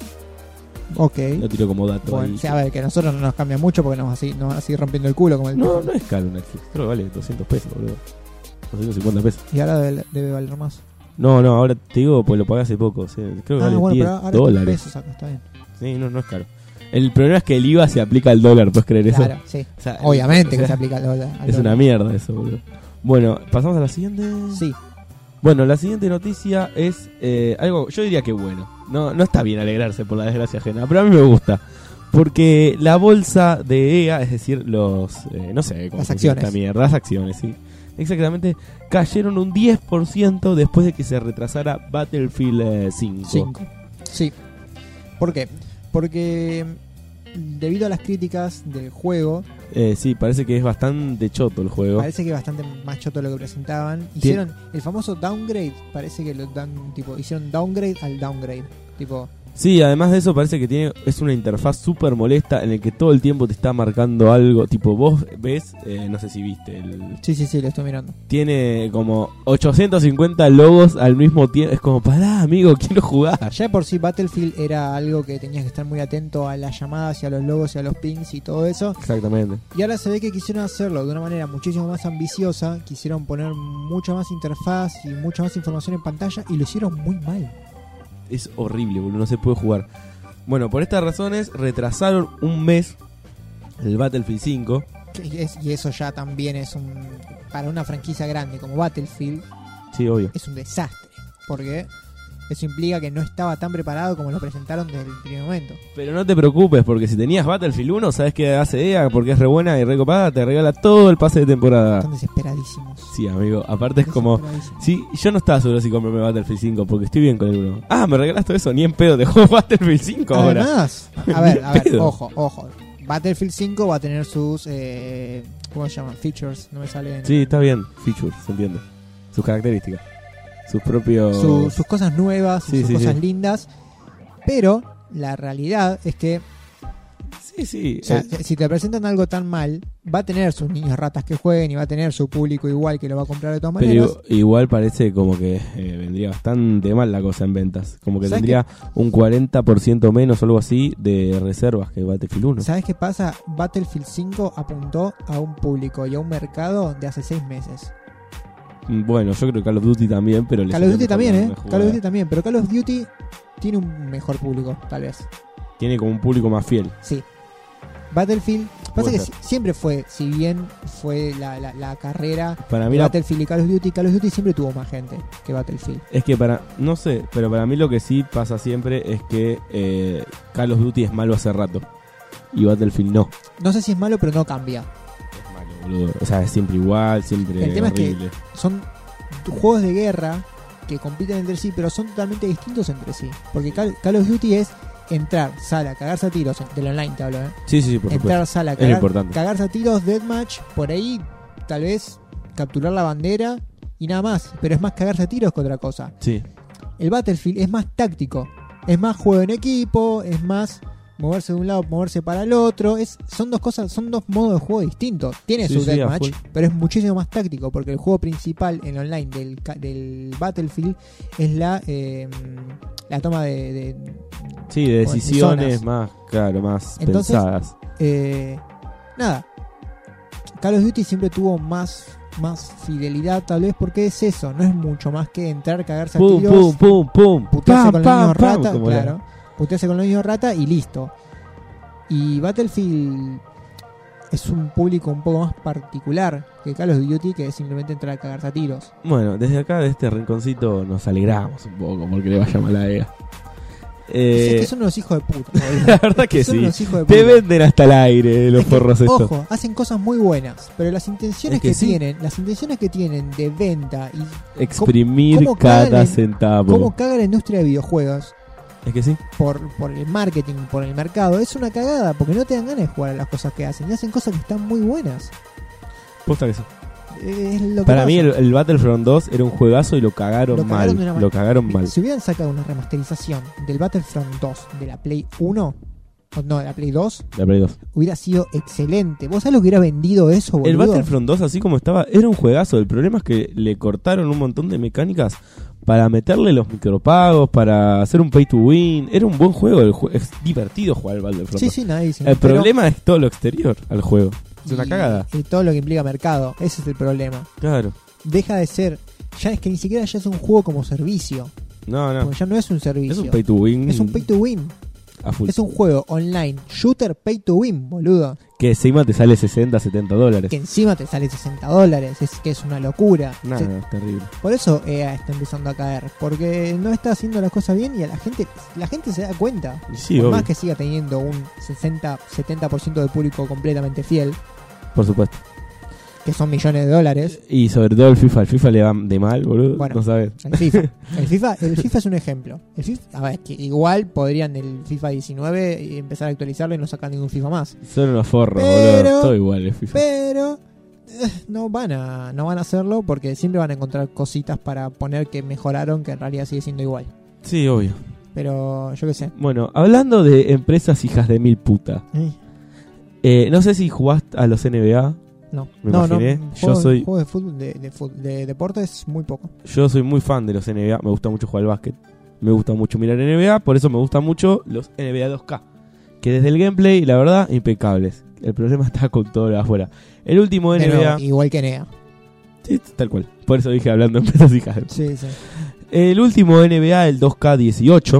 ok. Lo tiro como dato Bueno, ahí. sí, a ver, que a nosotros no nos cambia mucho porque nos va a seguir, nos va a seguir rompiendo el culo como el No, no es caro Netflix. Creo que vale doscientos pesos, boludo. doscientos cincuenta pesos. Y ahora debe, debe valer más. No, no, ahora te digo, pues lo pagué hace poco. O sea, creo que Ah, vale bueno, diez pero ahora dólares. pesos acá, está bien. Sí, no, no es caro. El problema es que el I V A se aplica al dólar, ¿puedes creer eso? Claro, sí. O sea, Obviamente o que sea, se aplica al dólar. al Es dólar. una mierda eso, boludo. Bueno, pasamos a la siguiente. Sí, Bueno, la siguiente noticia es eh, algo, yo diría que bueno. No, no está bien alegrarse por la desgracia ajena, pero a mí me gusta. Porque la bolsa de E A, es decir, los, eh, no sé cómo Las se dice acciones. esta mierda, las acciones, sí. Exactamente, cayeron un diez por ciento después de que se retrasara Battlefield eh, cinco. cinco. Sí. ¿Por qué? Porque mm, debido a las críticas del juego, Eh, sí, parece que es bastante choto el juego. parece que es bastante más choto lo que presentaban. Hicieron el famoso downgrade, parece que lo dan, tipo, hicieron downgrade al downgrade. Tipo, Sí, además de eso parece que tiene es una interfaz súper molesta en el que todo el tiempo te está marcando algo. Tipo, vos ves, eh, no sé si viste, el, Sí, sí, sí, lo estoy mirando. tiene como ochocientos cincuenta logos al mismo tiempo. Es como, pará, amigo, quiero jugar. Ya de por sí Battlefield era algo que tenías que estar muy atento a las llamadas y a los logos y a los pings y todo eso. Exactamente. Y ahora se ve que quisieron hacerlo de una manera muchísimo más ambiciosa. Quisieron poner mucha más interfaz y mucha más información en pantalla y lo hicieron muy mal. Es horrible, boludo, no se puede jugar. Bueno, por estas razones retrasaron un mes el Battlefield cinco. Y, es- y eso ya también es un... Para una franquicia grande como Battlefield Sí, obvio. es un desastre. Porque eso implica que no estaba tan preparado como lo presentaron desde el primer momento. Pero no te preocupes, porque si tenías Battlefield uno, sabes que hace E A, porque es re buena y re copada, te regala todo el pase de temporada. Están desesperadísimos. Sí, amigo, aparte es como... Desesperadísimos. Sí, yo no estaba seguro si comprarme Battlefield cinco, porque estoy bien con el uno. Ah, me regalas todo eso, ni en pedo, te juego Battlefield cinco ahora. Además, a ver, a ver, Pedo. ojo, ojo. Battlefield cinco va a tener sus... Eh, ¿Cómo se llaman? Features, no me salen... Sí, está bien, features, se entiende. Sus características. Sus propios... su- sus cosas nuevas, Sí, sus sí, cosas sí. lindas. Pero la realidad es que, Sí, sí. o sea, eh, si te presentan algo tan mal, va a tener sus niños ratas que jueguen y va a tener su público igual que lo va a comprar de todas pero maneras. igu- igual parece como que eh, vendría bastante mal la cosa en ventas. Como que ¿Sabes tendría un cuarenta por ciento menos o algo así de reservas que Battlefield uno. ¿Sabes qué pasa? Battlefield cinco apuntó a un público y a un mercado de hace seis meses. Bueno, yo creo que Call of Duty también, pero... le Call of salió Duty mejor también, la- ¿eh? la Call jugada. of Duty también, pero Call of Duty tiene un mejor público, tal vez. Tiene como un público más fiel. Sí. Battlefield, pasa Puede que ser. si- siempre fue, si bien fue la, la, la carrera Para de mí la- Battlefield y Call of Duty, Call of Duty siempre tuvo más gente que Battlefield. es que para... No sé, pero para mí lo que sí pasa siempre es que eh, Call of Duty es malo hace rato. Y Battlefield no. No sé si es malo, pero no cambia. Es malo, boludo. O sea, es siempre igual, siempre El tema es que- horrible. Son juegos de guerra que compiten entre sí, pero son totalmente distintos entre sí. Porque Call, Call of Duty es entrar, sala, cagarse a tiros, del online te hablo, ¿eh? Sí, sí, sí, por supuesto. Entrar, sala, Es lo cagar- importante. cagarse a tiros, deathmatch, por ahí tal vez capturar la bandera y nada más. Pero es más cagarse a tiros que otra cosa. Sí. El Battlefield es más táctico, es más juego en equipo, es más moverse de un lado, moverse para el otro. Es, son dos cosas, son dos modos de juego distintos. Tiene Sí, su sí, a deathmatch, full. pero es muchísimo más táctico porque el juego principal en online del, ca- del Battlefield es la eh, la toma de, de Sí, de Bueno, decisiones zonas. más, claro, más Entonces- pensadas. eh, nada. Call of Duty siempre tuvo más más fidelidad tal vez porque es eso, no es mucho más que entrar, cagarse a Pum, tiros, pum, pum, pum. putearse Pam, con los pam, niños pam, rata, como la- claro, putearse con los niños rata y listo. Y Battlefield es un público un poco más particular que Call of Duty, que es simplemente entrar a cagarse a tiros. Bueno, desde acá, de este rinconcito, nos alegramos un poco porque le vaya mal a E A. Es Eh, que son unos hijos de puta, boludo. la verdad que Son sí. unos hijos de Te puta. venden hasta el aire los Es que, forros estos. Ojo, hacen cosas muy buenas, pero las intenciones Es que que, sí. tienen, las intenciones que tienen de venta y Exprimir cómo cada cagan en- centavo. cómo caga la industria de videojuegos Es que sí. por, por el marketing, por el mercado, es una cagada, porque no te dan ganas de jugar a las cosas que hacen, y hacen cosas que están muy buenas. Posta que sí. Es lo que Para pasa. mí el, el Battlefront dos era un juegazo y lo cagaron, Lo cagaron de mal. una manera- Lo cagaron mal. Si hubieran sacado una remasterización del Battlefront dos de la Play uno, o no, de la Play dos, La Play dos. hubiera sido excelente. ¿Vos sabés lo que hubiera vendido eso, boludo? El Battlefront dos, así como estaba, era un juegazo. El problema es que le cortaron un montón de mecánicas para meterle los micropagos, para hacer un pay to win. Era un buen juego. El jue- es divertido jugar al Battlefront Sí, dos. sí, nadie dice. El pero- problema es todo lo exterior al juego. Es una y- cagada. Y todo lo que implica mercado. Ese es el problema. Claro. Deja de ser. Ya es que ni siquiera ya es un juego como servicio. No, no. Porque ya no es un servicio. Es un pay to win. Es un pay to win. a full. Es un juego online. Shooter pay to win, boludo. Que encima te sale sesenta, setenta dólares. Que encima te sale sesenta dólares. Es que es una locura. Nada, Se- es terrible. Por eso E A está empezando a caer. Porque no está haciendo las cosas bien y a la gente la gente se da cuenta. Y sí, Por obvio. más que siga teniendo un sesenta, setenta por ciento del público completamente fiel, Por supuesto. que son millones de dólares. Y sobre todo el FIFA. El FIFA le va de mal, boludo. Bueno. No sabes. El FIFA. El FIFA, el FIFA es un ejemplo. El FIFA, a ver, que igual podrían el FIFA diecinueve empezar a actualizarlo y no sacar ningún FIFA más. Son unos forros, Pero- boludo. Todo igual el FIFA. Pero eh, no van a no van a hacerlo porque siempre van a encontrar cositas para poner que mejoraron que en realidad sigue siendo igual. Sí, obvio. Pero yo qué sé. Bueno, hablando de empresas hijas de mil puta. Eh, Eh, no sé si jugaste a los N B A. no, Me no, imaginé. no. Yo Juegos, soy- juegos de fútbol, de, de, fut- de deportes, muy poco. Yo soy muy fan de los N B A. Me gusta mucho jugar al básquet. Me gusta mucho mirar N B A. Por eso me gustan mucho los N B A dos K. Que desde el gameplay, la verdad, impecables. El problema está con todo lo de afuera. El último De N B A. nuevo, igual que N E A. Sí, tal cual. Por eso dije hablando de empresas hijas. Sí, sí. El último N B A, el dos K dieciocho.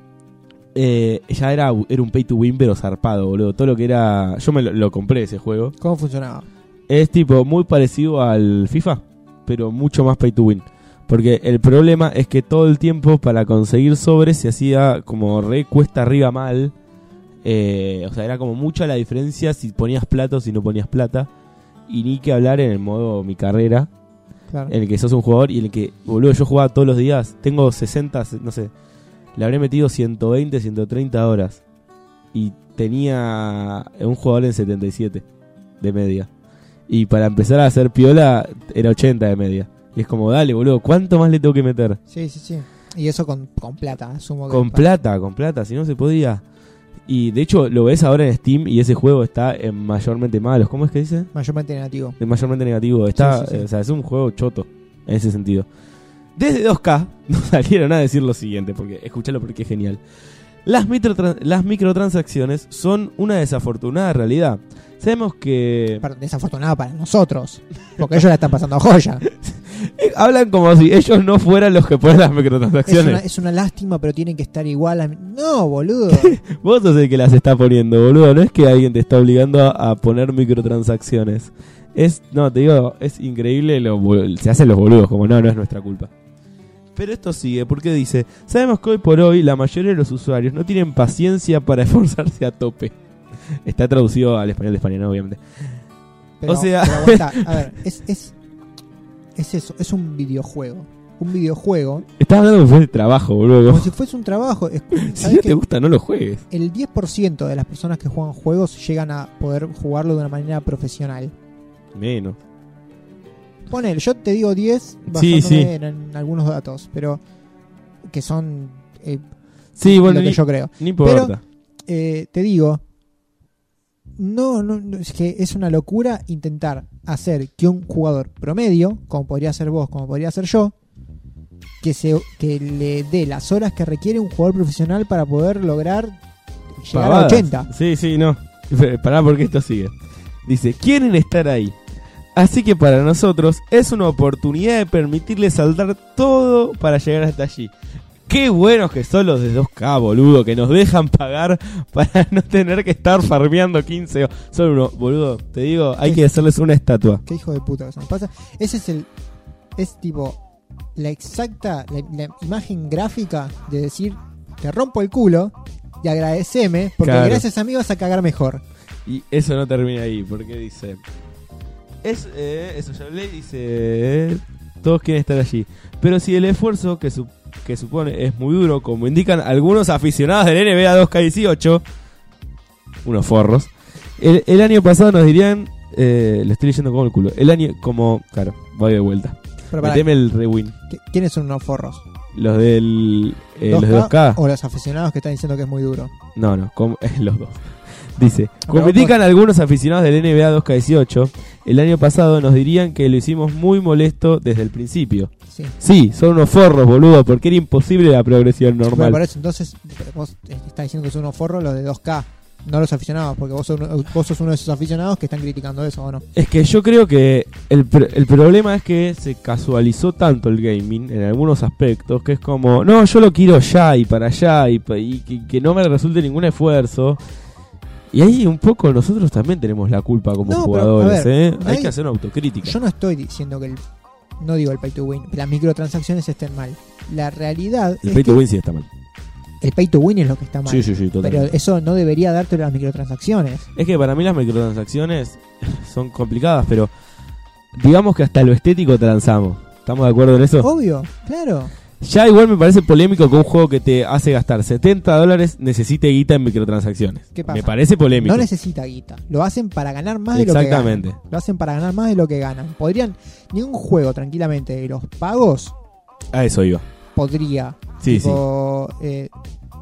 Eh, ya era, era un pay to win, pero zarpado, boludo. Todo lo que era. Yo me lo, lo compré ese juego. ¿Cómo funcionaba? Es tipo muy parecido al FIFA, pero mucho más pay to win. Porque el problema es que todo el tiempo para conseguir sobres se hacía como re cuesta arriba mal. Eh, o sea, era como mucha la diferencia si ponías plata o si no ponías plata. Y ni que hablar en el modo mi carrera, Claro. en el que sos un jugador y en el que, boludo, yo jugaba todos los días. Tengo sesenta, no sé, le habré metido ciento veinte, ciento treinta horas. Y tenía un jugador en setenta y siete de media. Y para empezar a hacer piola era ochenta de media. Y es como, dale, boludo, ¿cuánto más le tengo que meter? Sí, sí, sí. Y eso con, con plata, asumo que. Con plata, con plata, si no se podía. Y de hecho lo ves ahora en Steam y ese juego está en mayormente malos. ¿Cómo es que dice? Mayormente negativo. En mayormente negativo. Está, Sí, sí, sí. eh, o sea, es un juego choto en ese sentido. Desde dos K nos salieron a decir lo siguiente, porque escuchalo porque es genial. Las, microtran- las microtransacciones son una desafortunada realidad. Sabemos que Perdón, desafortunada para nosotros. Porque ellos la están pasando a joya. eh, hablan como si ellos no fueran los que ponen las Es microtransacciones. una, es una lástima, pero tienen que estar igual. A... No, boludo. Vos sos el que las está poniendo, boludo. No es que alguien te está obligando a, a poner microtransacciones. Es, no, te digo, es increíble. Lo, bol- se hacen los boludos, como no, no es nuestra culpa. Pero esto sigue, porque dice: sabemos que hoy por hoy la mayoría de los usuarios no tienen paciencia para esforzarse a tope. Está traducido al español de España, ¿no? Obviamente. Pero, O sea- pero aguanta, a ver, es, es, es eso, es un videojuego. Un videojuego, Estás hablando de trabajo, boludo. como si fuese un trabajo. Es- Si ¿sabes no te qué? gusta, no lo juegues. El diez por ciento de las personas que juegan juegos llegan a poder jugarlo de una manera profesional. Menos. Ponele, yo te digo diez Sí, basándome sí. En, en algunos datos, pero que son eh, Sí, bueno, lo que ni, yo creo. ni importa. Eh, te digo, no, no, no, es que es una locura intentar hacer que un jugador promedio, como podría ser vos, como podría ser yo, que se que le dé las horas que requiere un jugador profesional para poder lograr llegar Pavadas. a ochenta. Sí, sí, no. Pará porque esto sigue. Dice: quieren estar ahí. Así que para nosotros es una oportunidad de permitirles saltar todo para llegar hasta allí. Qué buenos que son los de dos K, boludo, que nos dejan pagar para no tener que estar farmeando quince. Son uno, boludo, te digo, hay que hacerles una estatua. Qué hijo de puta que son. Pasa, ese es el es tipo la exacta la, la imagen gráfica de decir te rompo el culo y agradeceme porque Claro. gracias a mí vas a cagar mejor. Y eso no termina ahí, porque dice... Es, eh, eso ya hablé, dice... eh, todos quieren estar allí. Pero si el esfuerzo que, su- que supone es muy duro, como indican algunos aficionados del N B A dos K dieciocho, unos forros, el, el año pasado nos dirían... Eh, lo estoy leyendo como el culo. El año, como... Claro, voy de vuelta. Pero pará, Meteme el rewind. ¿qui- ¿quiénes son unos forros? Los del... eh, ¿dos K los de dos K. o los aficionados que están diciendo que es muy duro? No, no, como, los dos. Dice, como Pero indican algunos aficionados del N B A dos K dieciocho, el año pasado nos dirían que lo hicimos muy molesto desde el principio. Sí. Sí, son unos forros, boludo, porque era imposible la progresión Bueno, normal. por eso entonces vos estás diciendo que son unos forros los de dos K, no los aficionados, porque vos sos, uno, vos sos uno de esos aficionados que están criticando eso, ¿o no? Es que yo creo que el, pr- el problema es que se casualizó tanto el gaming en algunos aspectos que es como, no, yo lo quiero ya y para allá y, pa- y que, que no me resulte ningún esfuerzo. Y ahí un poco nosotros también tenemos la culpa como No, pero, jugadores, a ver, ¿eh? Hay nadie- que hacer una autocrítica. Yo no estoy diciendo que el, no digo el pay to win, que las microtransacciones estén mal. La realidad El es pay to que win sí está mal. el pay to win es lo que está mal. Sí, sí, sí, pero totalmente. eso no debería darte las microtransacciones. Es que para mí las microtransacciones son complicadas, pero digamos que hasta lo estético transamos. ¿Estamos de acuerdo en eso? Obvio, claro. Ya igual me parece polémico que un juego que te hace gastar setenta dólares necesite guita en microtransacciones. ¿Qué pasa? Me parece polémico. No necesita guita. Lo hacen para ganar más de lo que ganan. Exactamente. Lo hacen para ganar más de lo que ganan. Podrían, ningún juego tranquilamente de los pagos A eso iba. podría Sí, tipo, eh,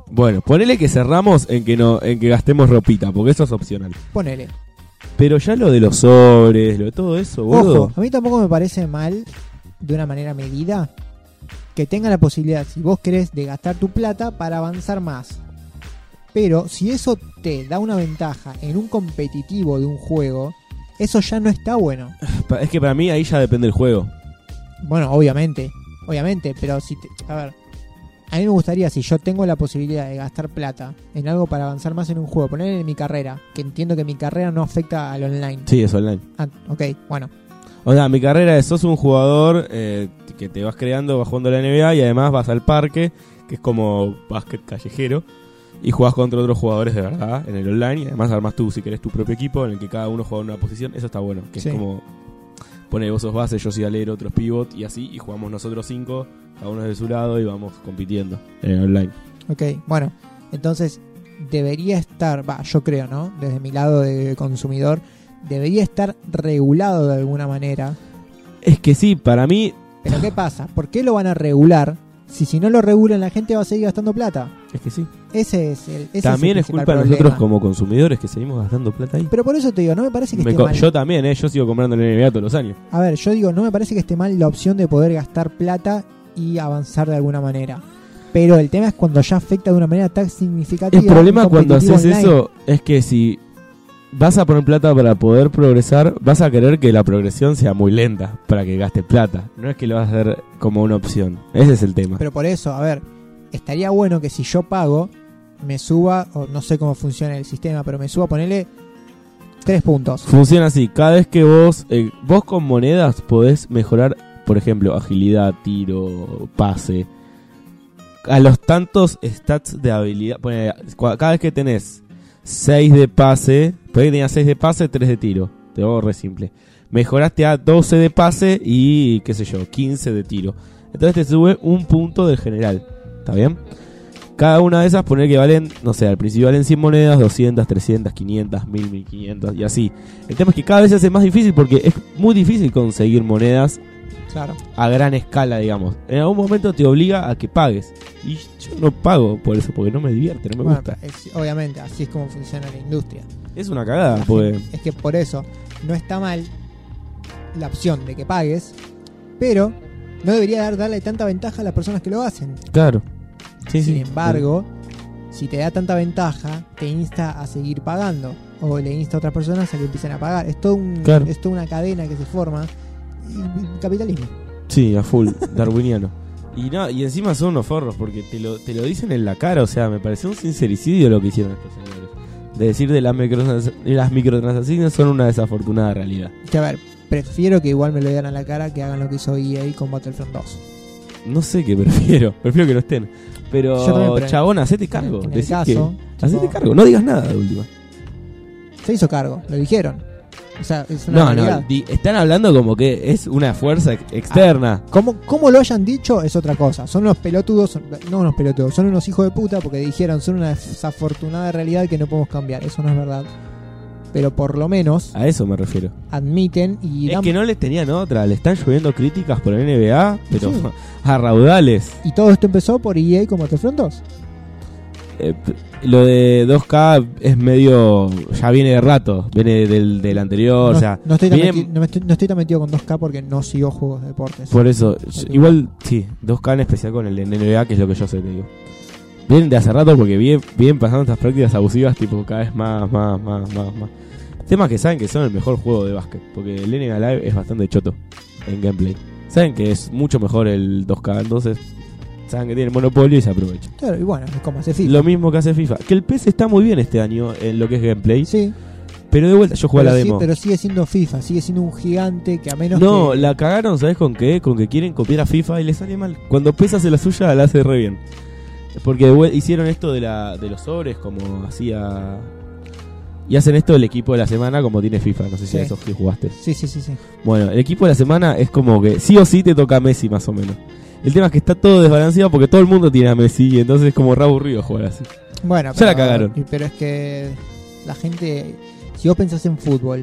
Bueno, ponele que cerramos en que no, en que gastemos ropita, porque eso es opcional. Ponele. Pero ya lo de los sobres, lo de todo eso, boludo. Ojo, a mí tampoco me parece mal, de una manera medida, que tenga la posibilidad, si vos querés, de gastar tu plata para avanzar más. Pero si eso te da una ventaja en un competitivo de un juego, eso ya no está bueno. Es que para mí ahí ya depende del juego. Bueno, obviamente, obviamente, pero si te, a ver, a mí me gustaría, si yo tengo la posibilidad de gastar plata en algo para avanzar más en un juego, poner en mi carrera, que entiendo que mi carrera no afecta al online. Sí, es online. Ah, ok, bueno. O sea, mi carrera es, sos un jugador eh, que te vas creando, vas jugando a la N B A y además vas al parque, que es como básquet callejero, y jugás contra otros jugadores de verdad en el online, y además armás tú, si querés, tu propio equipo en el que cada uno juega en una posición. Eso está bueno, que Sí. es como, pone vos sos base, yo soy alero, otros pivot, y así, y jugamos nosotros cinco, cada uno de su lado, y vamos compitiendo en el online. Ok, bueno, entonces debería estar, va, yo creo, ¿no? Desde mi lado de consumidor, debería estar regulado de alguna manera. Es que sí, para mí, Pero ¿qué pasa? ¿Por qué lo van a regular si si no lo regulan la gente va a seguir gastando plata? es que sí. Ese es el ese También es, es el culpa de principal nosotros problema. como consumidores que seguimos gastando plata ahí. Pero por eso te digo, no me parece que Me esté co- mal. yo también, eh, yo sigo comprando en la N B A todos los años. A ver, yo digo, no me parece que esté mal la opción de poder gastar plata y avanzar de alguna manera. Pero el tema es cuando ya afecta de una manera tan significativa. El problema un cuando competitivo haces online. eso es que si vas a poner plata para poder progresar, vas a querer que la progresión sea muy lenta para que gastes plata. No es que lo vas a hacer como una opción. Ese es el tema. Pero por eso, a ver, estaría bueno que si yo pago, me suba, o no sé cómo funciona el sistema, pero me suba, ponele tres puntos. Funciona así. Cada vez que vos, eh, vos con monedas podés mejorar, por ejemplo, agilidad, tiro, pase. A los tantos stats de habilidad. Ponele, cua- cada vez que tenés seis de pase, puede que tenías seis de pase, tres de tiro. Te lo hago re simple. Mejoraste a doce de pase y, qué sé yo, quince de tiro. Entonces te sube un punto del general. ¿Está bien? Cada una de esas poner que valen, no sé, al principio valen cien monedas, doscientas, trescientas, quinientas, mil, mil quinientas y así. El tema es que cada vez se hace más difícil porque es muy difícil conseguir monedas Claro. a gran escala, digamos. En algún momento te obliga a que pagues. Y yo no pago por eso, porque no me divierte, no me Bueno, gusta. es- obviamente, así es como funciona la industria. Es una cagada, La pues. gente- es que por eso no está mal la opción de que pagues, pero no debería dar, darle tanta ventaja a las personas que lo hacen. Claro. Sí, Sin sí. embargo, si te da tanta ventaja, te insta a seguir pagando. O le insta a otras personas a que empiecen a pagar. Es todo un, Claro. es toda una cadena que se forma. Y- capitalismo. Sí, a full, darwiniano. Y no, y encima son unos forros, porque te lo, te lo dicen en la cara, o sea, me pareció un sincericidio lo que hicieron estos señores. De decir de las, microtrans- las microtransacciones son una desafortunada realidad. Que a ver, prefiero que igual me lo digan a la cara que hagan lo que hizo E A con Battlefront dos. No sé qué prefiero, prefiero que no estén. Yo Pero, también, pero chabón, hacete cargo. En el Decí caso, que, hacete tipo, cargo, no digas nada de última. se hizo cargo, lo dijeron. O sea, es una No, realidad. no, di- están hablando como que es una fuerza ex- externa. Cómo, cómo lo hayan dicho es otra cosa. Son unos pelotudos, son- no unos pelotudos, son unos hijos de puta porque dijeron son una desafortunada realidad que no podemos cambiar. Eso no es verdad. Pero por lo menos A eso me refiero. admiten y Es dan- que no les tenían otra, le están lloviendo críticas por el N B A, pero Sí. a raudales. Y todo esto empezó por E A con Battlefront dos. Eh, p- lo de dos K es medio. Ya viene de rato, viene del, del anterior, no, o sea. no estoy tan viene- meti- no me estoy, no estoy tan metido con dos K porque no sigo juegos de deportes. Por eso, Porque- igual, sí, dos K en especial con el N B A, que es lo que yo sé, te digo. Vienen de hace rato porque vienen, vienen pasando estas prácticas abusivas, tipo cada vez más, más, más, más, más. Temas que saben que son el mejor juego de básquet, porque el N B A Live es bastante choto en gameplay. Saben que es mucho mejor el dos K, entonces saben que tienen monopolio y se aprovechan. Claro, y bueno, es como hace FIFA. Lo mismo que hace FIFA. Que el P E S está muy bien este año en lo que es gameplay, Sí, pero de vuelta yo jugué a pero, la sí, demo. pero sigue siendo FIFA, sigue siendo un gigante que a menos No, que... la cagaron, ¿sabes con qué? Con que quieren copiar a FIFA y les sale mal. Cuando P E S hace la suya, la hace re bien. Porque de vuel- hicieron esto de la de los sobres, como hacía... Y hacen esto del equipo de la semana, como tiene FIFA. No sé si Sí. a esos que jugaste. Sí, sí, sí, sí. Bueno, el equipo de la semana es como que sí o sí te toca a Messi, más o menos. El tema es que está todo desbalanceado porque todo el mundo tiene a Messi y entonces es como re aburrido jugar así. Bueno, Ya la cagaron. y- Pero es que la gente, si vos pensás en fútbol,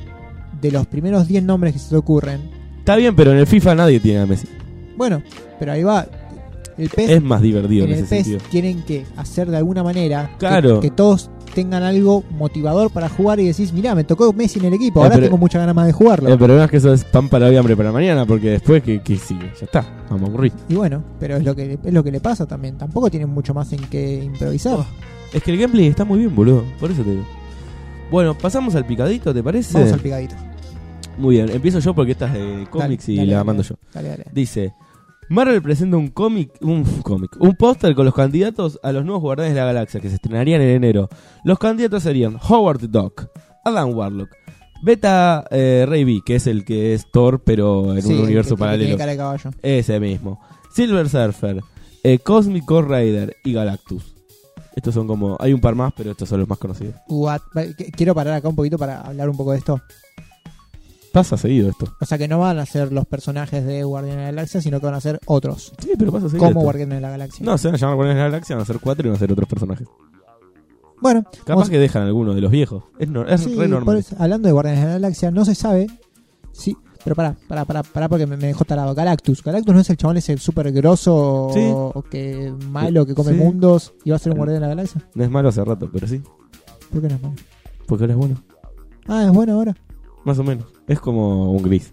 de los primeros diez nombres que se te ocurren, Está bien, pero en el FIFA nadie tiene a Messi. bueno, pero ahí va. El P E S, es más divertido en, en el ese P E S sentido. tienen que hacer de alguna manera Claro. que, que todos tengan algo motivador para jugar y decís, mirá, me tocó Messi en el equipo, Eh, ahora pero- tengo muchas ganas más de jugarlo. El problema es que eso es pan para hoy, hambre para mañana, porque después que, que sigue, ya está, vamos a aburrir. Y bueno, pero es lo que es lo que le pasa también. Tampoco tienen mucho más en qué improvisar. Oh, es que el gameplay está muy bien, boludo, por eso te digo. Bueno, pasamos al picadito, ¿te parece? Vamos al picadito. Muy bien, empiezo yo porque esta es de cómics Dale, y dale, la dale, mando dale. yo. Dale, dale. Dice: Marvel presenta un cómic, un cómic, un póster con los candidatos a los nuevos Guardianes de la Galaxia que se estrenarían en enero. Los candidatos serían Howard the Duck, Adam Warlock, Beta eh, Ray B, que es el que es Thor pero en Sí, un el universo que tiene- paralelo. tiene cara de caballo. Ese mismo. Silver Surfer, eh, Cosmic Ghost Rider y Galactus. Estos son como, hay un par más, pero estos son los más conocidos. What? Vale, qu- Quiero parar acá un poquito para hablar un poco de esto. Pasa seguido esto. O sea que no van a ser los personajes de Guardianes de la Galaxia, sino que van a ser otros. Sí, pero pasa seguido. Como esto. Guardianes de la Galaxia. No, se van a llamar Guardianes de la Galaxia, van a ser cuatro y van a ser otros personajes. Bueno, Capaz vamos- que dejan alguno de los viejos. Es, no- es sí, re por normal. eso, hablando de Guardianes de la Galaxia, no se sabe. Sí, pero pará, pará, pará, pará porque me, me dejó tarado. Galactus. Galactus no es el chabón ese súper grosso Sí. o que malo que come Sí. mundos y va a ser un Guardián de la Galaxia. No es malo hace rato, pero sí. ¿Por qué no es malo? Porque ahora es bueno. Ah, es bueno ahora. Más o menos. Es como un gris.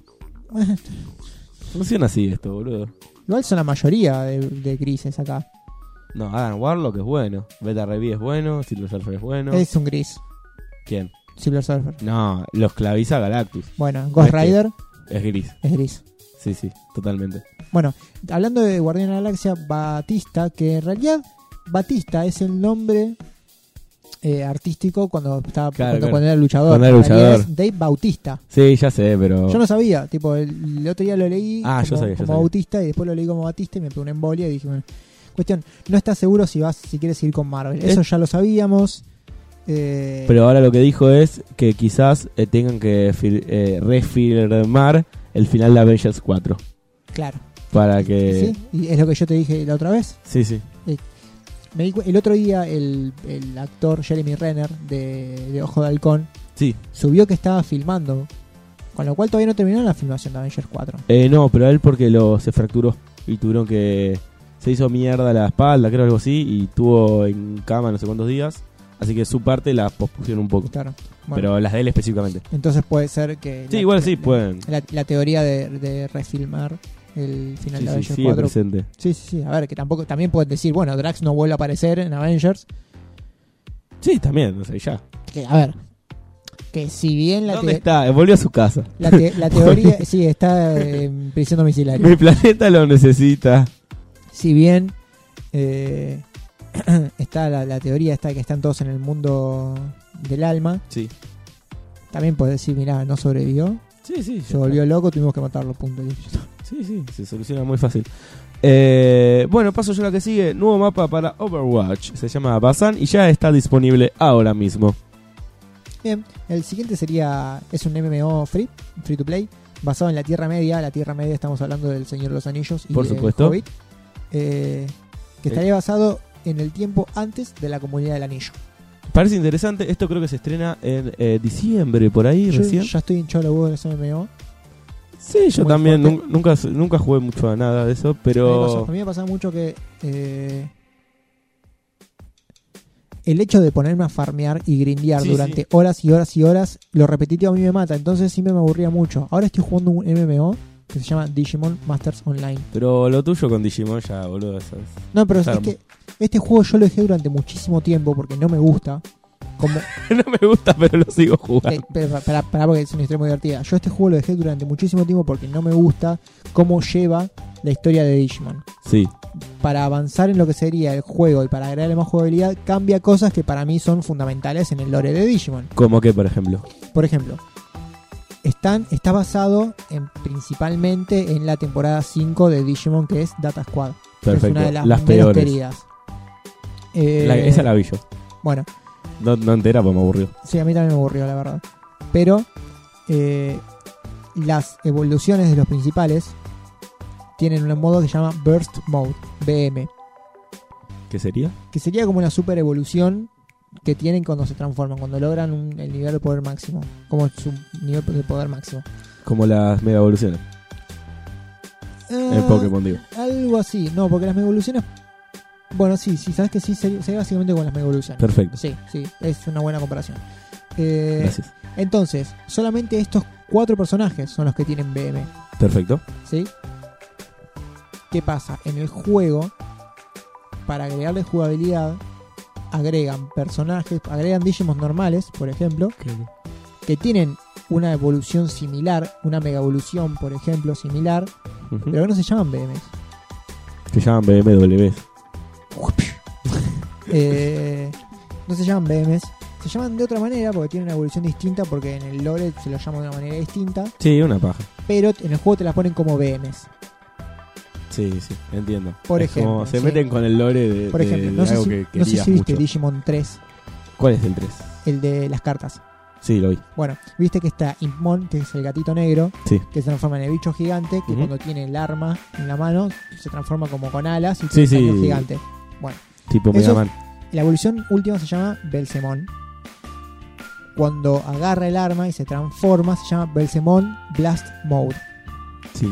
Funciona así esto, boludo. Igual son la mayoría de, de grises acá. No, Adam Warlock es bueno. Beta Ray B es bueno. Silver Surfer es bueno. Es un gris. ¿Quién? Silver Surfer. No, los claviza Galactus. Bueno, No Ghost es que- Rider Es gris. es gris. Sí, sí, totalmente. Bueno, hablando de Guardián de la Galaxia, Batista, que en realidad Batista es el nombre eh, artístico cuando estaba Claro, cuando, claro. cuando era luchador. Cuando era En realidad luchador. es Dave Bautista. Sí, ya sé, pero... Yo no sabía, tipo, el, el otro día lo leí Ah, yo como, sabía, yo como sabía. Bautista y después lo leí como Batista y me pegó una embolia y dije, bueno, cuestión, no estás seguro si vas, si quieres ir con Marvel. Eso Es- ya lo sabíamos. Eh, Pero ahora lo que dijo es que quizás eh, tengan que fil- eh, refilmar el final de Avengers cuatro. claro. Para que... Sí, y es lo que yo te dije la otra vez. Sí, sí. Me di cu- el otro día el, el actor Jeremy Renner de, de Ojo de Halcón Sí. subió que estaba filmando, con lo cual todavía no terminó la filmación de Avengers cuatro. Eh, no, pero a él porque lo, se fracturó y tuvieron que... Se hizo mierda la espalda, creo algo así, y tuvo en cama no sé cuántos días. Así que su parte la pospusieron un poco. Claro. Bueno, Pero las de él específicamente. entonces puede ser que... Sí, la- igual sí, la- pueden. La, la teoría de, de refilmar el final Sí, de sí, Avengers sigue cuatro. presente. Sí, sí, sí. A ver, que tampoco también pueden decir, bueno, Drax no vuelve a aparecer en Avengers. Sí, también, no sé, ya. Que, a ver, que si bien la, ¿Dónde te- está? Volvió a su casa. la, te- la teoría, sí, está en prisión domiciliaria. Mi planeta lo necesita. Si bien eh, está la, la teoría está que están todos en el mundo del alma, Sí. también puedes decir, mirá, no sobrevivió, Sí, sí. se volvió loco, tuvimos que matarlo, punto. Y- Sí, sí, se soluciona muy fácil. Eh, bueno, paso yo a la que sigue. Nuevo mapa para Overwatch. Se llama Bazan y ya está disponible ahora mismo. Bien, el siguiente sería, es un M M O free, free to play, basado en la Tierra Media. La Tierra Media, estamos hablando del Señor de los Anillos y Por del supuesto. Hobbit, eh, que estaría basado en el tiempo antes de la Comunidad del Anillo. Parece interesante. Esto creo que se estrena en eh, diciembre, por ahí Yo recién. ya estoy hinchado de los huevos de los M M O. Sí, yo muy también. fuerte. nun- Nunca, nunca jugué mucho a nada de eso, A mí me pero... pasó- a mí me pasaba mucho que eh, el hecho de ponerme a farmear y grindear Sí, durante sí. horas y horas y horas, lo repetitivo a mí me mata, entonces siempre me aburría mucho. Ahora estoy jugando un M M O que se llama Digimon Masters Online. Pero lo tuyo con Digimon ya, boludo. Eso es- No, pero es Claro. que este juego yo lo dejé durante muchísimo tiempo porque no me gusta. Como, no me gusta, pero lo sigo jugando. eh, pero para, para porque es una historia muy divertida. Yo este juego lo dejé durante muchísimo tiempo porque no me gusta cómo lleva la historia de Digimon. Sí. Para avanzar en lo que sería el juego y para agregarle más jugabilidad, cambia cosas que para mí son fundamentales en el lore de Digimon. ¿Cómo que, por ejemplo? Por ejemplo, están, está basado en, principalmente en la temporada cinco de Digimon, que es Data Squad. Que Perfecto. es una de las, Las menos peores. queridas. Eh, La- esa la vi yo. Bueno, No, no entera, pues me aburrió. sí, a mí también me aburrió, la verdad. Pero eh, las evoluciones de los principales tienen un modo que se llama Burst Mode, B M. ¿Qué sería? Que sería como una super evolución que tienen cuando se transforman, cuando logran un- el nivel de poder máximo, como su nivel de poder máximo. Como las mega evoluciones. En Pokémon, digo. Algo así, no, porque las Mega Evoluciones. Bueno, sí, sí, sabes que sí, sería, sería básicamente con las Mega Evoluciones. Perfecto. Sí, sí, es una buena comparación. Eh, Gracias. Entonces, solamente estos cuatro personajes son los que tienen B M, Perfecto. ¿sí? ¿Qué pasa? En el juego, para agregarle jugabilidad, agregan personajes, agregan Digimon normales, por ejemplo, que tienen una evolución similar, una mega evolución, por ejemplo, similar, Uh-huh. pero que no se llaman B Ms. Se llaman B M W. eh, no se llaman B Ms, se llaman de otra manera porque tienen una evolución distinta, porque en el lore se los llama de una manera distinta, Sí, una paja. pero en el juego te las ponen como B Ms. Sí, sí, entiendo. Por Es ejemplo, como se sí. meten con el lore de, Por de- ejemplo, de no sé, algo si, que no sé querías si viste mucho. Digimon tres, ¿Cuál es el tres? el de las cartas. Sí, lo vi. Bueno, viste que está Impmon, que es el gatito negro, Sí. que se transforma en el bicho gigante, que Ujú. cuando tiene el arma en la mano se transforma como con alas y Sí, tiene un cañón sí. gigante. Bueno, Tipo Eso Mega es- Man. la evolución última se llama Belzemon. Cuando agarra el arma y se transforma, se llama Belzemon Blast Mode. Sí.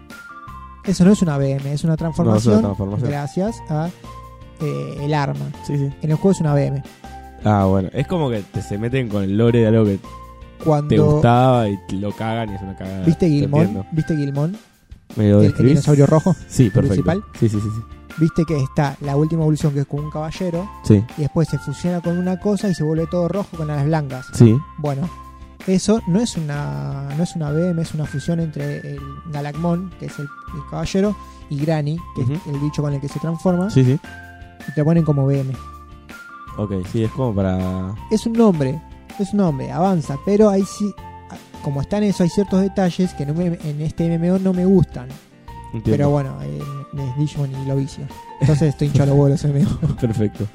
Eso no es una B M, es una transformación, No, es una transformación. gracias a eh, el arma. Sí, sí. En el juego es una B M. Ah, bueno. Es como que te se meten con el lore de algo que Cuando te gustaba y lo cagan y es una cagada. ¿Viste Te Gilmon? entiendo. ¿Viste Gilmon? ¿Me lo El- el describís? dinosaurio rojo, Sí, perfecto. principal. Sí, sí, sí, sí. Viste que está la última evolución, que es como un caballero, Sí, y después se fusiona con una cosa y se vuelve todo rojo con alas blancas. sí. Bueno, eso no es una no es una B M, es una fusión entre el Galacmon, que es el, el caballero, y Granny, que es Ujú. el bicho con el que se transforma, Sí, sí. y te lo ponen como B M. Ok, sí, es como para... Es un nombre, es un nombre, avanza, pero ahí sí, como está en eso, hay ciertos detalles que no me- en este M M O no me gustan. Entiendo. Pero bueno, eh, es Digimon y lo vicio. Entonces estoy hinchado los huevos de los M M O. Perfecto.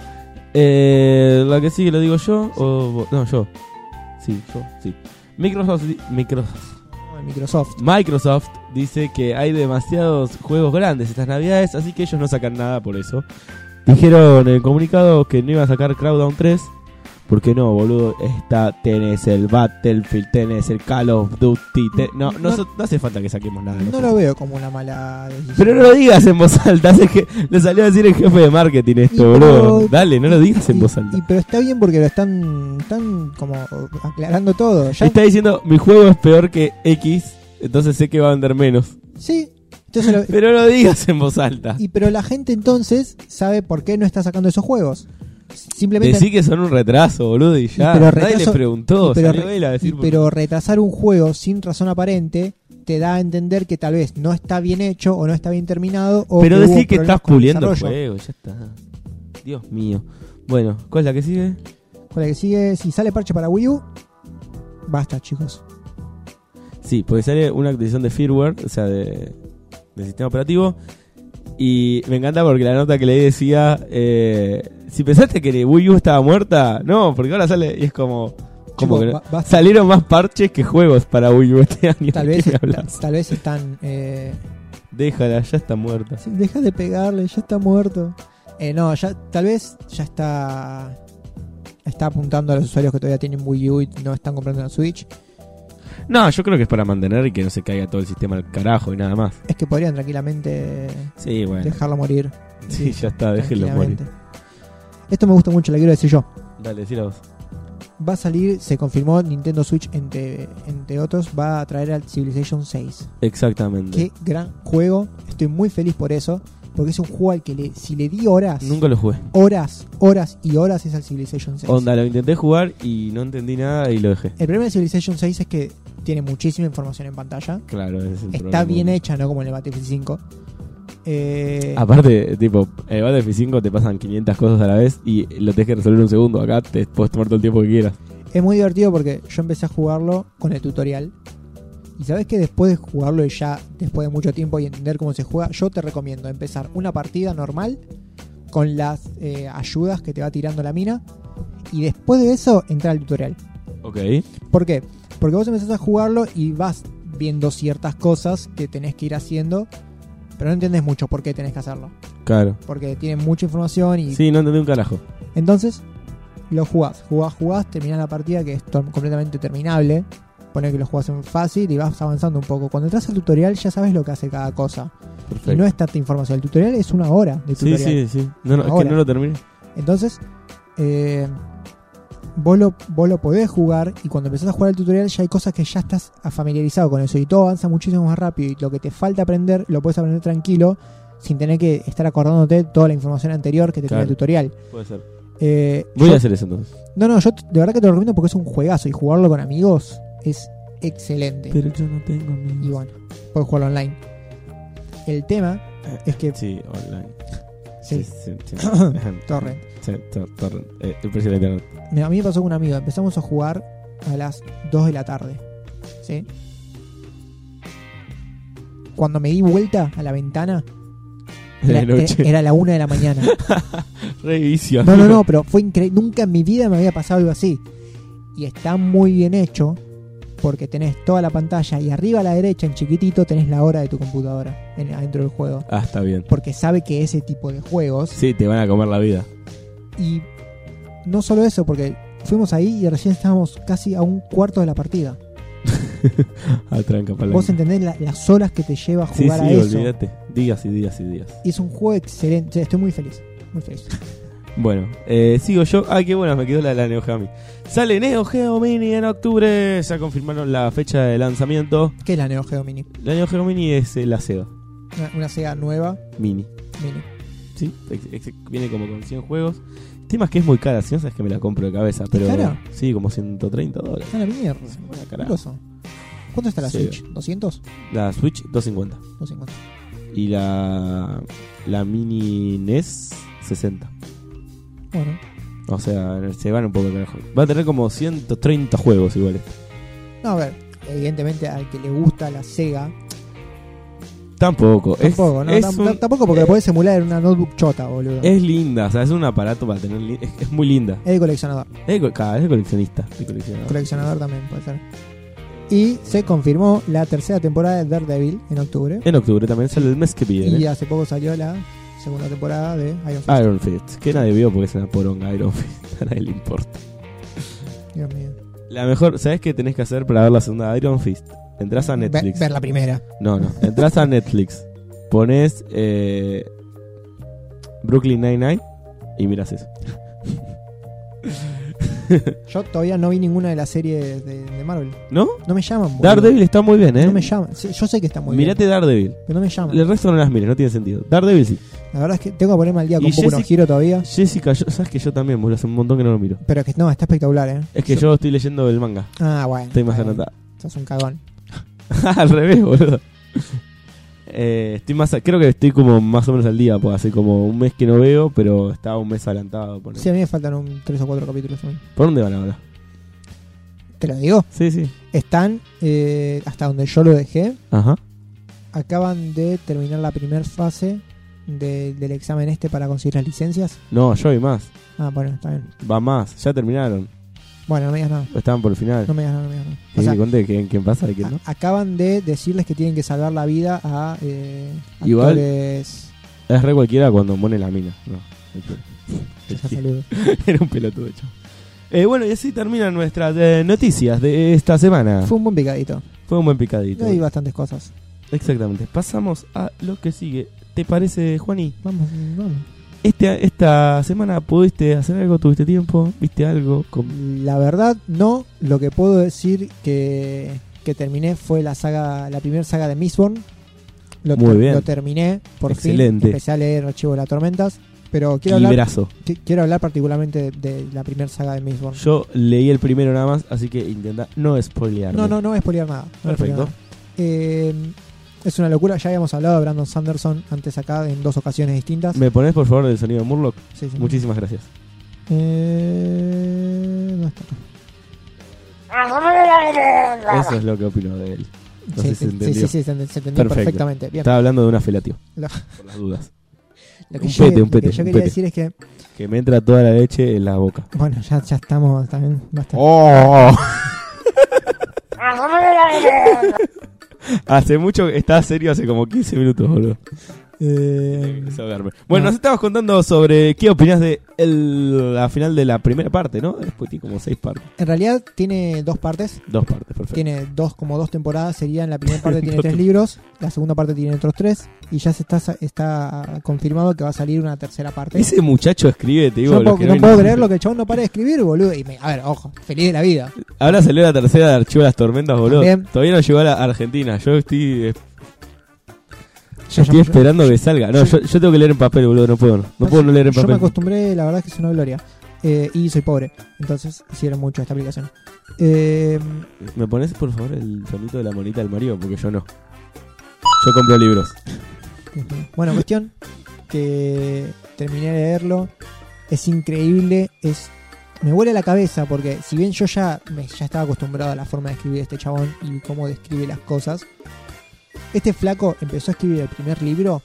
Eh, la que sigue lo digo yo o vos? No, yo. Sí, yo, sí. Microsoft, di- Microsoft, Microsoft. Microsoft dice que hay demasiados juegos grandes estas navidades, así que ellos no sacan nada por eso. Dijeron en el comunicado que no iba a sacar Crackdown tres. ¿Por qué no, boludo? Está, tenés el Battlefield, tenés el Call of Duty. te- no, no, No- so- no hace falta que saquemos nada. No lo veo como una mala decisión. Pero no lo digas en voz alta. Hace que le salió a decir el jefe de marketing esto, Y pero- boludo. Dale, no lo digas en Y- voz alta. y- pero está bien porque lo están, están como aclarando todo. Ya, Está diciendo, mi juego es peor que X, entonces sé que va a vender menos. sí. Entonces lo- Pero no lo digas en voz alta. y pero la gente entonces sabe por qué no está sacando esos juegos. Simplemente Decí que son un retraso, boludo, y ya. Y pero Nadie retraso- le preguntó, y pero, salió él a decir... y pero retrasar un juego sin razón aparente te da a entender que tal vez no está bien hecho o no está bien terminado o Pero que hubo decí que problemas estás con el puliendo el desarrollo. juego, ya está. Dios mío. Bueno, ¿cuál es la que sigue? Con la que sigue, si sale parche para Wii U, basta, chicos. Sí, porque sale una actualización de firmware, o sea, de, de sistema operativo. Y me encanta porque la nota que leí decía, eh, si pensaste que Wii U estaba muerta, no, porque ahora sale y es como... como Chicos, que no- ba- basta. salieron más parches que juegos para Wii U este año. Tal ¿De vez, qué me ta- hablas? tal vez están... Eh, Déjala, ya está muerta. sí, deja de pegarle, ya está muerto. Eh, no, ya tal vez ya está... Está apuntando a los usuarios que todavía tienen Wii U y no están comprando la Switch. No, yo creo que es para mantener y que no se caiga todo el sistema al carajo y nada más. Es que podrían tranquilamente Sí, bueno. dejarlo morir. Sí, ya está, déjenlo morir. tranquilamente. Esto me gusta mucho, la quiero decir yo. Dale, decila vos. Va a salir, se confirmó, Nintendo Switch, entre, entre otros, va a traer al Civilization seis. Exactamente. Qué gran juego. Estoy muy feliz por eso. Porque es un juego al que le, si le di horas, Nunca lo jugué. horas, horas y horas es al Civilization seis. Onda, lo intenté jugar y no entendí nada y lo dejé. El problema de Civilization seis es que tiene muchísima información en pantalla. Claro, ese es el Está problema. bien hecha, no como en el Battlefield cinco. Eh, Aparte, tipo, en el Battlefield cinco te pasan quinientas cosas a la vez y lo tenés que resolver en un segundo. Acá te puedes tomar todo el tiempo que quieras. Es muy divertido porque yo empecé a jugarlo con el tutorial. Y sabes que después de jugarlo y ya después de mucho tiempo y entender cómo se juega, yo te recomiendo empezar una partida normal con las eh, ayudas que te va tirando la mina. Y después de eso, entrar al tutorial. Ok. ¿Por qué? Porque vos empezás a jugarlo y vas viendo ciertas cosas que tenés que ir haciendo, pero no entendés mucho por qué tenés que hacerlo. Claro. Porque tiene mucha información y Sí, no entendí un carajo. entonces lo jugás, jugás, jugás, terminás la partida que es to- completamente terminable. Pone que lo jugás en fácil y vas avanzando un poco. Cuando entras al tutorial ya sabes lo que hace cada cosa. Perfecto. Y no es tanta información. El tutorial es una hora de Sí, tutorial. sí, sí. No, no, es que Ahora. no lo terminé. Entonces, eh, vos, lo, vos lo podés jugar y cuando empezás a jugar el tutorial ya hay cosas que ya estás familiarizado con eso y todo avanza muchísimo más rápido y lo que te falta aprender lo puedes aprender tranquilo sin tener que estar acordándote toda la información anterior que te Claro. tiene el tutorial. Puede ser. Eh, Voy yo- a hacer eso entonces. No, no, yo t- de verdad que te lo recomiendo porque es un juegazo y jugarlo con amigos es excelente. Pero yo no tengo amigos. Y bueno, puedes jugarlo online. El tema es que Sí, online. Sí. sí, sí. Torrent. Sí, tor- torrent. Eh, el precio de la internet. Mira, a mí me pasó con un amigo. Empezamos a jugar a las dos de la tarde. ¿Sí? Cuando me di vuelta a la ventana, De era, noche. era- era la una de la mañana. Re vicio. No, no, no, pero fue increíble. Nunca en mi vida me había pasado algo así. Y está muy bien hecho porque tenés toda la pantalla y arriba a la derecha, en chiquitito, tenés la hora de tu computadora en, adentro del juego. Ah, está bien. Porque sabe que ese tipo de juegos. Sí, te van a comer la vida. Y no solo eso, porque fuimos ahí y recién estábamos casi a un cuarto de la partida. A tranca palanca. Vos entendés la- las horas que te lleva a Sí, jugar sí, a eso. olvídate. Días y días y días. Y es un juego excelente. Estoy muy feliz. Muy feliz. Bueno, eh, sigo yo. Ay, qué bueno, me quedó la de la Neo Geo Mini. Sale Neo Geo Mini en octubre. Ya confirmaron la fecha de lanzamiento. ¿Qué es la Neo Geo Mini? La Neo Geo Mini es eh, la Sega Una, una Sega nueva Mini. Mini. Sí, ex- ex- viene como con cien juegos. El tema es que es muy cara, si no sabes que me la compro de cabeza. Pero cara? sí, como ciento treinta dólares. Ah, la mierda. Buena ¿Qué carajo. cosa? ¿Cuánto está la Sega. Switch? ¿doscientos? La Switch doscientos cincuenta. doscientos cincuenta. Y la, la Mini N E S sesenta. Bueno, O sea, se van un poco de carajo. Va a tener como ciento treinta juegos igual. no, a ver. Evidentemente al que le gusta la Sega. Tampoco. Es- Tampoco, ¿no? es Tam- un- tam- tampoco porque eh, lo podés emular en una notebook chota, boludo. Es, Es linda, o sea, es un aparato para tener. li- Es, es muy linda. de coleccionador. Es, de co- cada vez de coleccionista. de coleccionador. Coleccionador también puede ser. Y se confirmó la tercera temporada de Daredevil en octubre. En octubre también sale el mes que viene. Y hace poco salió la segunda temporada de Iron Fist. Iron Fist, que nadie vio porque es una poronga Iron Fist. A nadie le importa. Dios mío. La mejor, ¿sabes qué tenés que hacer para ver la segunda de Iron Fist? Entrás a Ver, Netflix. ver la primera. No, no. Entrás a Netflix. Pones eh, Brooklyn Nine-Nine y miras eso. Yo todavía no vi ninguna de las series de, de Marvel. ¿No? No me llaman, boludo. Daredevil está muy bien, ¿eh? No me llaman. Sí, yo sé que está muy Mirate Daredevil. bien. Pero no me llaman. El resto no las mires, no tiene sentido. Daredevil sí. La verdad es que tengo que ponerme al día Y con Boku no Jessica- Hero todavía. Jessica, yo, sabes que yo también, boludo, hace un montón que no lo miro. Pero que no, está espectacular, ¿eh? Es que yo estoy leyendo el manga. Ah, bueno. Estoy más está bien. anotado. Sos un cagón. Al revés, boludo. Eh, estoy más, creo que estoy como más o menos al día, pues hace como un mes que no veo, pero estaba un mes adelantado. ponele. Sí, a mí me faltan un tres o cuatro capítulos también. ¿Por dónde van ahora? Te lo digo. Sí, sí. Están, eh, hasta donde yo lo dejé, Ajá. acaban de terminar la primera fase de- del examen este para conseguir las licencias. No, yo vi más. Ah, bueno, está bien. Va más. Ya terminaron. Bueno, no me digas nada. Estaban por el final. No me digas nada, no me digas nada. ¿Y O sea, conté quién, quién pasa y quién no? a- acaban de decirles que tienen que salvar la vida a eh, Igual- actores... Es re cualquiera cuando pone la mina. No, cualquiera. Ya salió. Era un pelotudo hecho. Eh, bueno, y así terminan nuestras eh, noticias de esta semana. Fue un buen picadito. Fue un buen picadito. Hay bastantes cosas. Exactamente. Pasamos a lo que sigue. ¿Te parece, Juani? Vamos, vamos. Este, esta semana pudiste hacer algo, tuviste tiempo, viste algo. Com- La verdad, no. Lo que puedo decir que, que terminé fue la saga, la primera saga de Mistborn. Lo, Muy ter- bien. lo terminé, por Excelente. fin. Empecé a leer Archivo de las Tormentas. Pero quiero hablar, Librazo. qui- quiero hablar particularmente de, de la primera saga de Mistborn. Yo leí el primero nada más, así que intenta no spoilearme. No, no, no voy a spoilear nada. No voy a spoilear Perfecto. nada. Eh, es una locura. Ya habíamos hablado de Brandon Sanderson antes acá en dos ocasiones distintas. ¿Me pones por favor el sonido de Murloc? Sí, sí. Muchísimas gracias. Eh, ¿dónde está? Eso es lo que opino de él. No sí, sé si sí, se sí, entendió. sí, sí, se, se entendió Perfecto. perfectamente. Bien. Estaba hablando de una felatio. Lo- Por las dudas. Lo que Un yo, pete, un lo que pete, yo un quería pete. decir es que, Que me entra toda la leche en la boca. bueno, ya, ya estamos también bastante. ¡Oh! Hace mucho, estaba serio hace como quince minutos, boludo. Eh, Desahogarme. Bueno, no. nos estabas contando sobre qué opinas de el, la final de la primera parte, ¿no? Después tiene como seis partes. En realidad tiene dos partes. Dos partes, perfecto. Tiene dos, como dos temporadas serían. La primera parte tiene Dos tres tem- libros, la segunda parte tiene otros tres. Y ya se está, está confirmado que va a salir una tercera parte. Ese muchacho escribe, te digo, Yo no lo puedo, que no hay- puedo creer lo que el chabón no para de escribir, boludo. Y me, a ver, ojo, feliz de la vida. Ahora salió la tercera de Archivo de las Tormentas, boludo. También. Todavía no llegó a la Argentina. Yo estoy, eh, Yo, estoy yo- esperando que salga. No, yo, yo tengo que leer en papel, boludo. No puedo. No, no puedo no leer en Yo me papel. acostumbré, la verdad es que es una gloria. Eh, y soy pobre, entonces hicieron mucho esta aplicación. Eh, ¿Me pones, por favor, el sonito de la monita del Mario? Porque yo no. Yo compro libros. bueno, cuestión que terminé de leerlo. Es increíble, es me vuela la cabeza porque si bien yo ya, me, ya estaba acostumbrado a la forma de escribir de este chabón y cómo describe las cosas, este flaco empezó a escribir el primer libro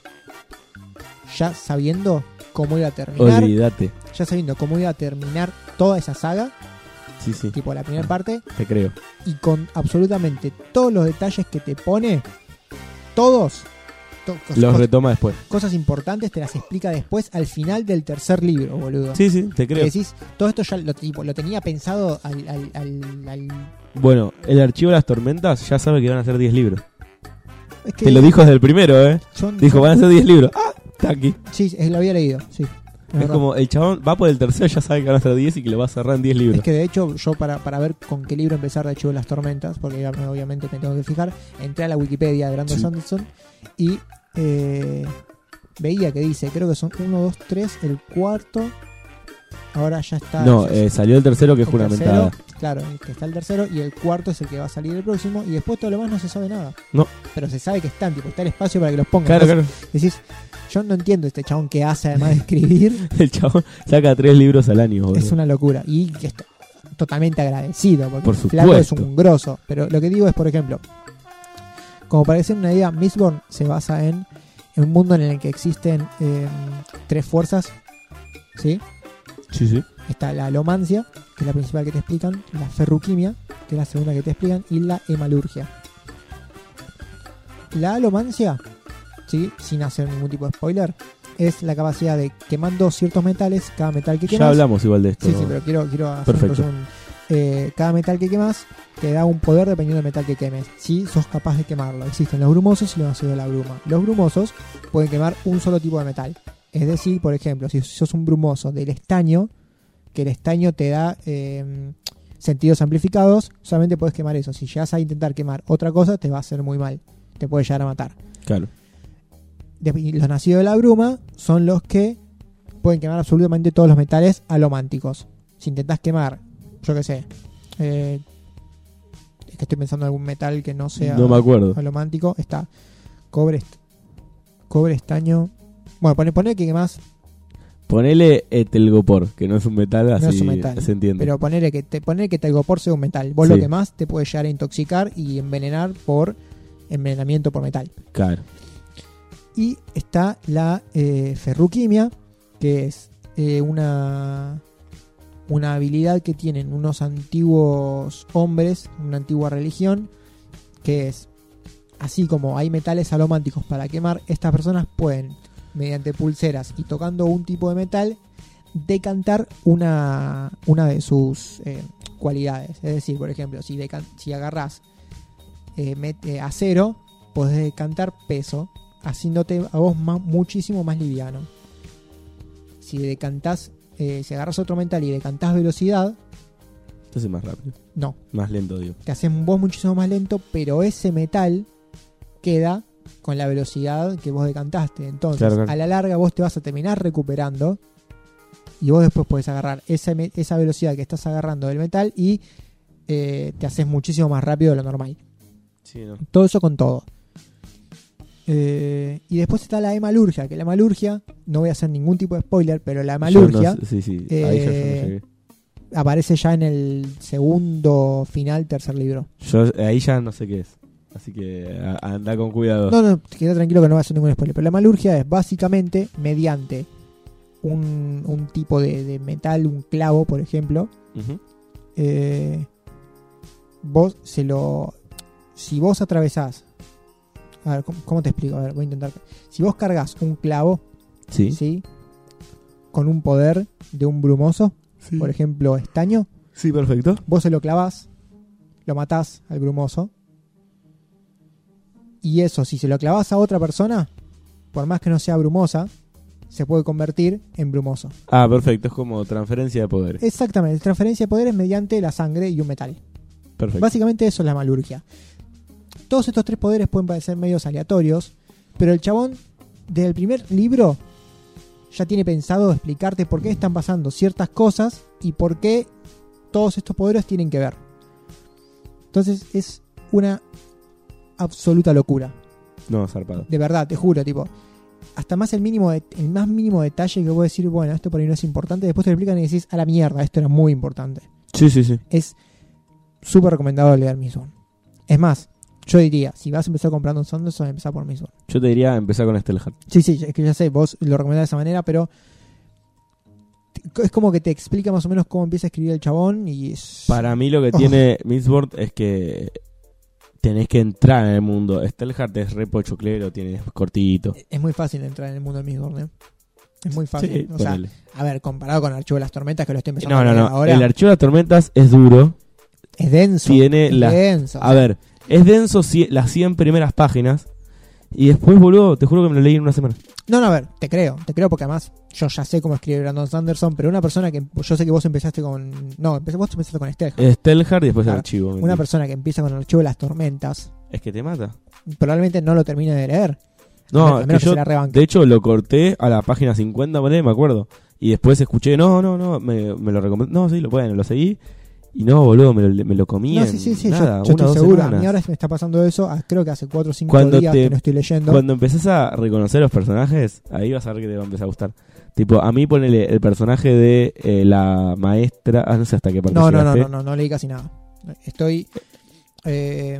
ya sabiendo cómo iba a terminar, Olvídate. ya sabiendo cómo iba a terminar toda esa saga, Sí, sí. tipo la primera parte, Te creo. y con absolutamente todos los detalles que te pone, todos, to- cos- Los cos- retoma después. cosas importantes te las explica después al final del tercer libro, boludo. Sí, sí, te Que creo. decís, todo esto ya lo, tipo, lo tenía pensado al, al, al- al- Bueno, el Archivo de las Tormentas ya sabe que van a ser diez libros. es que Te lo dijo desde el primero, ¿eh? son- Dijo, van a ser diez libros. ¡Ah! Está aquí. Sí, es- lo había leído, sí. Es Es verdad. como, el chabón va por el tercero, ya sabe que van a ser diez y que lo va a cerrar en diez libros. Es que de hecho yo para, para ver con qué libro empezar de Archivo de las Tormentas, porque ya me- obviamente me tengo que fijar, entré a la Wikipedia de Brandon Sí. Sanderson y eh, veía que dice, creo que son uno, dos, tres, el cuarto, ahora ya está... No, ya- eh, salió el tercero que es el juramentada. tercero, claro, el que está el tercero y el cuarto es el que va a salir el próximo y después todo lo demás no se sabe nada. No. Pero se sabe que están, tipo, está el espacio para que los pongan. Claro, Entonces, claro. decís, yo no entiendo este chabón que hace además de escribir. El chabón saca tres libros al año, boludo. Es una locura. Y que está totalmente agradecido, porque Por el flaco es supuesto. un grosso. Pero lo que digo es, por ejemplo, como para decir una idea, Mistborn se basa en, en un mundo en el que existen eh, tres fuerzas. ¿Sí? Sí, sí. Está la alomancia, que es la principal que te explican, la ferruquimia, que es la segunda que te explican, y la hemalurgia. La alomancia, ¿sí? Sin hacer ningún tipo de spoiler, es la capacidad de quemando ciertos metales, cada metal que quemas. Ya hablamos igual de esto. Sí, sí, pero quiero, quiero hacer Perfecto. un resumen. Eh, cada metal que quemas te da un poder dependiendo del metal que quemes. Si sos capaz de quemarlo. Existen los brumosos y los nacidos de la bruma. Los brumosos pueden quemar un solo tipo de metal. Es decir, por ejemplo, si sos un brumoso del estaño, que el estaño te da eh, sentidos amplificados, solamente puedes quemar eso. Si llegas a intentar quemar otra cosa, te va a hacer muy mal. Te puede llegar a matar. Claro. De- y los nacidos de la bruma son los que pueden quemar absolutamente todos los metales alománticos. Si intentás quemar, yo qué sé, eh, es que estoy pensando en algún metal que no sea No me acuerdo. alomántico, está cobre, est- cobre, estaño. Bueno, pone, pone que quemás, Ponele etelgopor, que no es un metal, así no es un metal, se entiende. pero ponele que te ponele que telgopor sea un metal. Vos Sí. lo quemás, te puede llegar a intoxicar y envenenar por envenenamiento por metal. Claro. Y está la eh, ferruquimia, que es eh, una, una habilidad que tienen unos antiguos hombres, una antigua religión, que es, así como hay metales alománticos para quemar, estas personas pueden, mediante pulseras y tocando un tipo de metal, decantar una, una de sus eh, cualidades. Es decir, por ejemplo, si, decan- si agarrás eh, met- eh, acero, podés decantar peso, haciéndote a vos más, muchísimo más liviano. Si decantás, eh, si agarras otro metal y decantás velocidad, Entonces más rápido. no, Más lento, digo. te haces vos muchísimo más lento, pero ese metal queda con la velocidad que vos decantaste. Entonces, Claro, claro. a la larga vos te vas a terminar recuperando y vos después podés agarrar esa, me- esa velocidad que estás agarrando del metal y eh, te haces muchísimo más rápido de lo normal. Sí, no. Todo eso con todo. Eh, y después está la hemalurgia, que la hemalurgia, no voy a hacer ningún tipo de spoiler, pero la hemalurgia Yo no sé- sí, sí. eh, Ahí ya yo no llegué. aparece ya en el segundo final, tercer libro. Yo ahí ya no sé qué es. Así que a- anda con cuidado. No, no, queda tranquilo que no va a hacer ningún spoiler. Pero la hemalurgia es básicamente mediante un, un tipo de, de metal, un clavo, por ejemplo. Ujú. eh, vos se lo. Si vos atravesás A ver, ¿cómo, cómo te explico? A ver, voy a intentar. Si vos cargas un clavo, Sí. ¿sí? Con un poder de un brumoso, Sí. por ejemplo, estaño, Sí, perfecto. vos se lo clavás, lo matás al brumoso, y eso, si se lo clavás a otra persona, por más que no sea brumosa, se puede convertir en brumoso. Ah, perfecto. Es como transferencia de poderes. Exactamente, transferencia de poderes mediante la sangre y un metal. Perfecto. Básicamente eso es la malurgia. Todos estos tres poderes pueden parecer medios aleatorios, pero el chabón, desde el primer libro, ya tiene pensado explicarte por qué están pasando ciertas cosas y por qué todos estos poderes tienen que ver. Entonces es una absoluta locura. No, zarpado. De verdad, te juro, tipo, hasta más el mínimo de- el más mínimo detalle que vos decir, bueno, esto por ahí no es importante, después te lo explican y decís, a la mierda, esto era muy importante. Sí, sí, sí. Es súper recomendado leer Mistborn. Es más, yo diría, si vas a empezar comprando un Sanderson, empezá por Mistborn. Yo te diría empezar con Stelhart. Sí, sí, es que ya sé, vos lo recomendás de esa manera, pero t- es como que te explica más o menos cómo empieza a escribir el chabón y es... Para mí lo que Oh. tiene Mistborn es que tenés que entrar en el mundo. Stelhart es re pochoclero, tiene cortito. Es muy fácil entrar en el mundo de Mistborn, ¿eh? Es muy fácil. Sí, o sea, ponele. a ver, comparado con Archivo de las Tormentas, que lo estoy empezando No, a no, leer no. ahora, El archivo de las tormentas es duro. es denso. Tiene es la- denso. A ver, es denso cie- las cien primeras páginas. Y después, boludo, te juro que me lo leí en una semana. No, no, a ver, te creo, te creo porque además yo ya sé cómo escribe Brandon Sanderson, pero una persona que, yo sé que vos empezaste con, no, empecé, vos empezaste con Stelhart. Stelhart y después el Claro, archivo. Una mentira. persona que empieza con el Archivo de las Tormentas, Es que te mata. probablemente no lo termine de leer. No, a es menos que que yo, se la rebanque. de hecho, lo corté a la página cincuenta, ponele, me acuerdo. Y después escuché, no, no, no, me, me lo recomendó. No, sí, lo bueno, lo seguí. Y no, boludo, me lo, me lo comí No, en sí, sí, sí, nada, yo, yo una o estoy dos seguro. A semanas. mí ahora me está pasando eso, ah, creo que hace cuatro o cinco Cuando días te- que no estoy leyendo. Cuando empezás a reconocer los personajes, ahí vas a ver que te va a empezar a gustar. Tipo, a mí ponele el personaje de eh, la maestra, ah, no sé hasta qué parte No, no, no, llegaste. no, no, no leí casi nada. Estoy eh,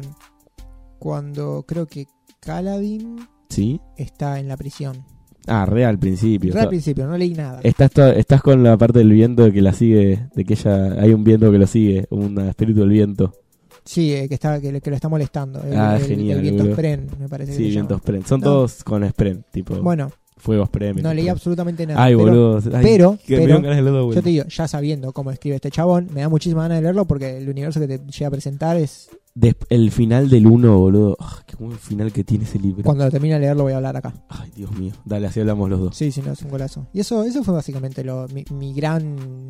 cuando creo que Kaladin Sí. está en la prisión. Ah, re al principio. Re al principio, no leí nada. Estás, to- estás con la parte del viento que la sigue, de que ella, hay un viento que lo sigue, un espíritu del viento. Sí, eh, que, está, que, que lo está molestando. El, Ah, el- genial, el viento boludo. Spren, me parece que Sí, se llama. vientos Spren. Son No. todos con Spren, tipo Bueno, fuegos Spren. no leí tipo. absolutamente nada. Ay, pero boludo. Ay, pero- que me pero- dieron ganas de leerlo de yo vuelta. te digo, ya sabiendo cómo escribe este chabón, me da muchísima ganas de leerlo porque el universo que te llega a presentar es... Des- el final del uno, boludo. Ah, qué buen final que tiene ese libro. Cuando lo termine de leerlo voy a hablar acá. Ay, Dios mío. Dale, así hablamos los dos. Sí, sí, no, es un golazo. Y eso eso fue básicamente lo mi, mi gran...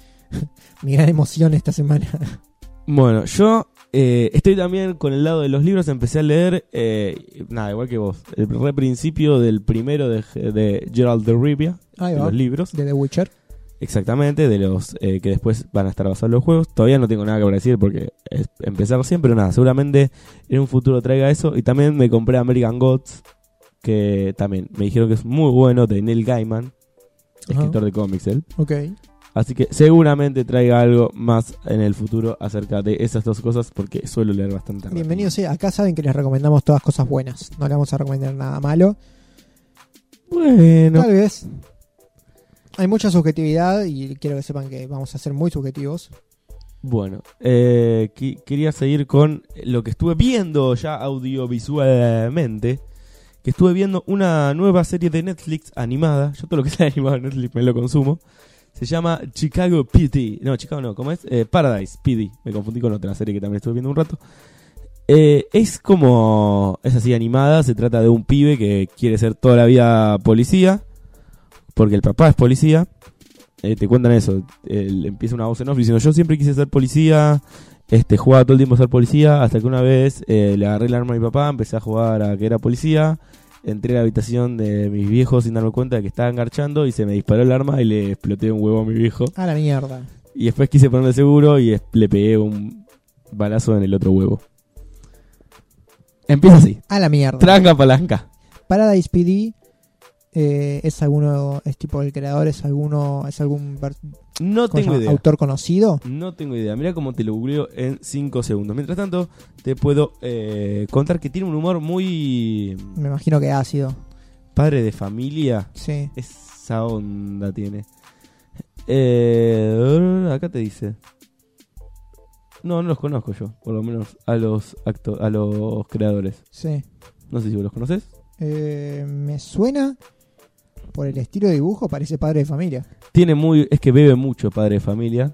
mi gran emoción esta semana. Bueno, yo eh, estoy también con el lado de los libros. Empecé a leer, eh, nada, igual que vos, el re principio del primero de, de Gerald de Rivia, Ahí de va. los libros. De The Witcher. Exactamente, de los eh, que después van a estar basados en los juegos. Todavía no tengo nada que decir porque es empezar recién, pero nada, seguramente en un futuro traiga eso. Y también me compré American Gods, que también me dijeron que es muy bueno, de Neil Gaiman, escritor de cómics él. Ok. Así que seguramente traiga algo más en el futuro acerca de esas dos cosas porque suelo leer bastante rápido. Bienvenidos, sí. Acá saben que les recomendamos todas cosas buenas. No le vamos a recomendar nada malo. Bueno, Tal vez. Hay mucha subjetividad y quiero que sepan que vamos a ser muy subjetivos. bueno eh, qui- quería seguir con lo que estuve viendo ya audiovisualmente. Que estuve viendo una nueva serie de Netflix animada. Yo todo lo que sea animado en Netflix me lo consumo. Se llama Chicago P D. No, Chicago no, ¿cómo es? Eh, Paradise P D. Me confundí con otra serie que también estuve viendo un rato. Eh, es como... Es así animada. Se trata de un pibe que quiere ser toda la vida policía. Porque el papá es policía. Eh, te cuentan eso. Él empieza una voz en off diciendo: yo siempre quise ser policía. Este, jugaba todo el tiempo a ser policía. Hasta que una vez eh, le agarré el arma a mi papá. Empecé a jugar a que era policía. Entré a la habitación de mis viejos sin darme cuenta de que estaban garchando. Y se me disparó el arma y le exploté un huevo a mi viejo. A la mierda. Y después quise ponerme seguro y es- le pegué un balazo en el otro huevo. Empieza así. A la mierda. Tranca palanca. Paradise P D eh, es alguno, es tipo el creador, es alguno, es algún ver- No ¿cómo se tengo llama? idea. autor conocido. No tengo idea. Mira cómo te lo googleo en cinco segundos. Mientras tanto, te puedo eh, contar que tiene un humor muy Me imagino que ácido. padre de familia. Sí. Esa onda tiene. Eh, acá te dice. No, no los conozco yo. Por lo menos a los acto a los creadores. Sí. No sé si vos los conocés. Eh, me suena por el estilo de dibujo, parece Padre de Familia. Tiene muy... Es que bebe mucho Padre de Familia.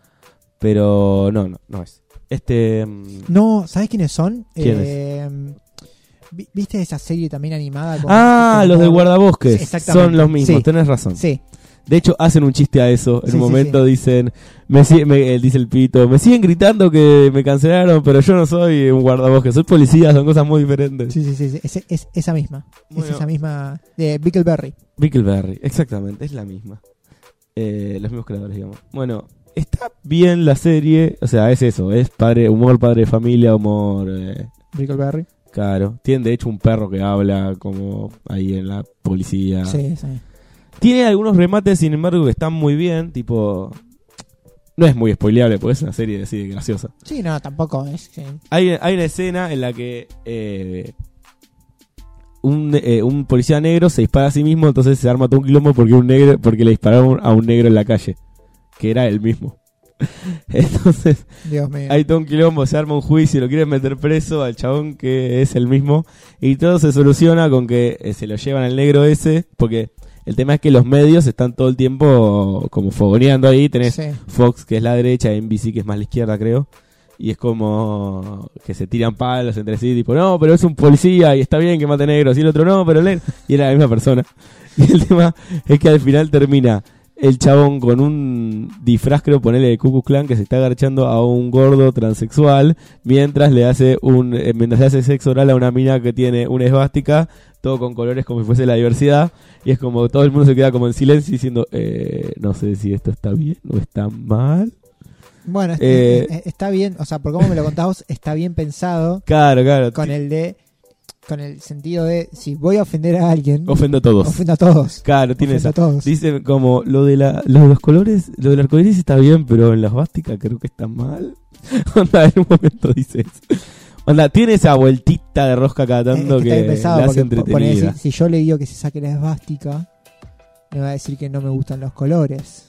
Pero no, no, no es. Este... No, ¿sabes quiénes son? ¿Quiénes? Eh, vi- ¿Viste esa serie también animada? Con, Ah, con los del humor? guardabosques. Sí, exactamente. Son los mismos, Sí. tenés razón. Sí, De hecho, hacen un chiste a eso. En Sí, un sí, momento dicen, me, si- me- él dice el pito, me siguen gritando que me cancelaron, pero yo no soy un guardabosques, soy policía, son cosas muy diferentes. sí, sí, sí, sí. Es, es esa misma. Bueno. Es esa misma de Bickleberry. Bickleberry, exactamente, es la misma. Eh, los mismos creadores, digamos. Bueno, está bien la serie, o sea, es eso, es padre, humor padre de familia, humor... Eh, Bickleberry. claro, tiene de hecho un perro que habla como ahí en la policía. Sí, sí. Tiene algunos remates, sin embargo, que están muy bien, tipo... No es muy spoileable porque es una serie así de graciosa. Sí, no, tampoco es. Sí. Hay, hay una escena en la que eh, un, eh, un policía negro se dispara a sí mismo, entonces se arma todo un quilombo porque un negro, porque le dispararon a un negro en la calle, que era él mismo. Entonces Dios mío. hay todo un quilombo, se arma un juicio, lo quieren meter preso al chabón que es el mismo, y todo se soluciona con que eh, se lo llevan al negro ese, porque el tema es que los medios están todo el tiempo como fogoneando ahí, tenés Sí. Fox, que es la derecha, N B C, que es más la izquierda, creo. Y es como que se tiran palos entre sí, tipo, no, pero es un policía y está bien que mate negros. Y el otro, no, pero él... Y era la misma persona. Y el tema es que al final termina el chabón con un disfraz, creo, ponele de Ku Klux Klan, que se está agarchando a un gordo transexual, mientras le hace un eh, mientras le hace sexo oral a una mina que tiene una esvástica, todo con colores como si fuese la diversidad. Y es como todo el mundo se queda como en silencio diciendo, eh, no sé si esto está bien o está mal. Bueno, es- Eh, es- es- está bien, o sea, por cómo me lo contás vos, está bien pensado Claro, claro. con el de con el sentido de si voy a ofender a alguien, Ofendo a todos. ofendo a todos. Claro, tiene Ofendo esa. a todos. Dice como lo de la, lo de los colores, lo del arcoíris está bien, pero en la esvástica creo que está mal. Onda, en un momento dice eso. Onda, tiene esa vueltita de rosca cada Es tanto que que, está bien pensado, la hace porque po- ponele, entretenida. si, si yo le digo que se saque la esvástica, me va a decir que no me gustan los colores.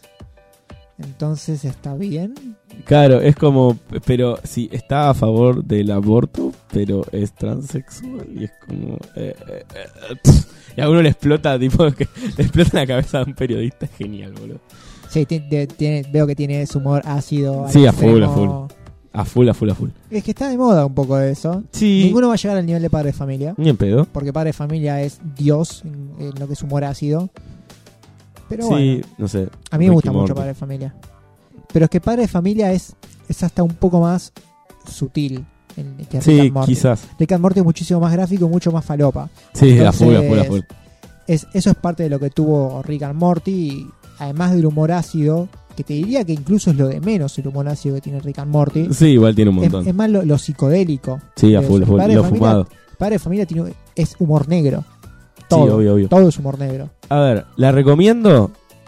Entonces está bien. Claro, es como, pero sí, está a favor del aborto, pero es transexual y es como... Eh, eh, eh, pff. Y a uno le explota, tipo, que le explota en la cabeza a un periodista, es genial, boludo. Sí, ti- de- tiene, veo que tiene ese humor ácido. al Sí, a full, a extremo. A full, a full, a full. Es que está de moda un poco eso. Sí, Ninguno va a llegar al nivel de Padre de Familia, ni en pedo. porque Padre de Familia es Dios en, en lo que es humor ácido. Pero Sí, bueno, no sé. a mí me Ricky gusta mucho Morty. Padre de Familia. Pero es que Padre de Familia es, es hasta un poco más sutil en, que Rick Sí, and Morty. quizás. Rick and Morty es muchísimo más gráfico, mucho más falopa. Sí, a Entonces, full, a full, a full. Es, eso es parte de lo que tuvo Rick and Morty, y además del humor ácido, que te diría que incluso es lo de menos el humor ácido que tiene Rick and Morty. Sí, igual tiene un Es, montón. es más lo, lo psicodélico. Sí, a de full, a eso. full. Padre de Lo Familia- fumado. Padre de Familia tiene, es humor negro. Sí, Todo, obvio, obvio. todo es humor negro. A ver, la recomiendo.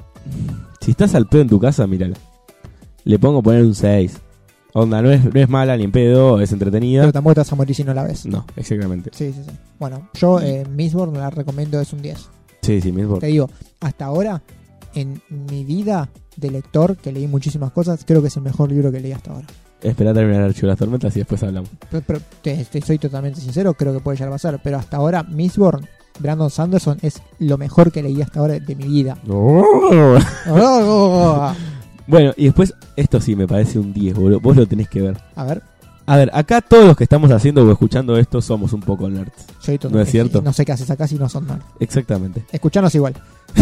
Si estás al pedo en tu casa, mírala. Le pongo poner un seis. Onda, no es, no es mala ni en pedo, es entretenida. Pero tampoco te vas a morir si no la ves. No, exactamente. Sí, sí, sí. Bueno, yo eh, Mistborn la recomiendo, es un diez. Sí, sí, mismo. Te digo, hasta ahora, en mi vida de lector, que leí muchísimas cosas, creo que es el mejor libro que leí hasta ahora. Espera a terminar el Archivo de las Tormentas y después hablamos. Pero, pero te, te soy totalmente sincero, creo que puede llegar a pasar. Pero hasta ahora, Mistborn, Brandon Sanderson, es lo mejor que leí hasta ahora de mi vida. Bueno, y después, esto sí me parece un diez, boludo. Vos lo tenés que ver. A ver, A ver, acá todos los que estamos haciendo o escuchando esto somos un poco nerds. soy totalmente. ¿No es cierto? No sé qué haces acá si no son mal. Exactamente. Escuchanos igual.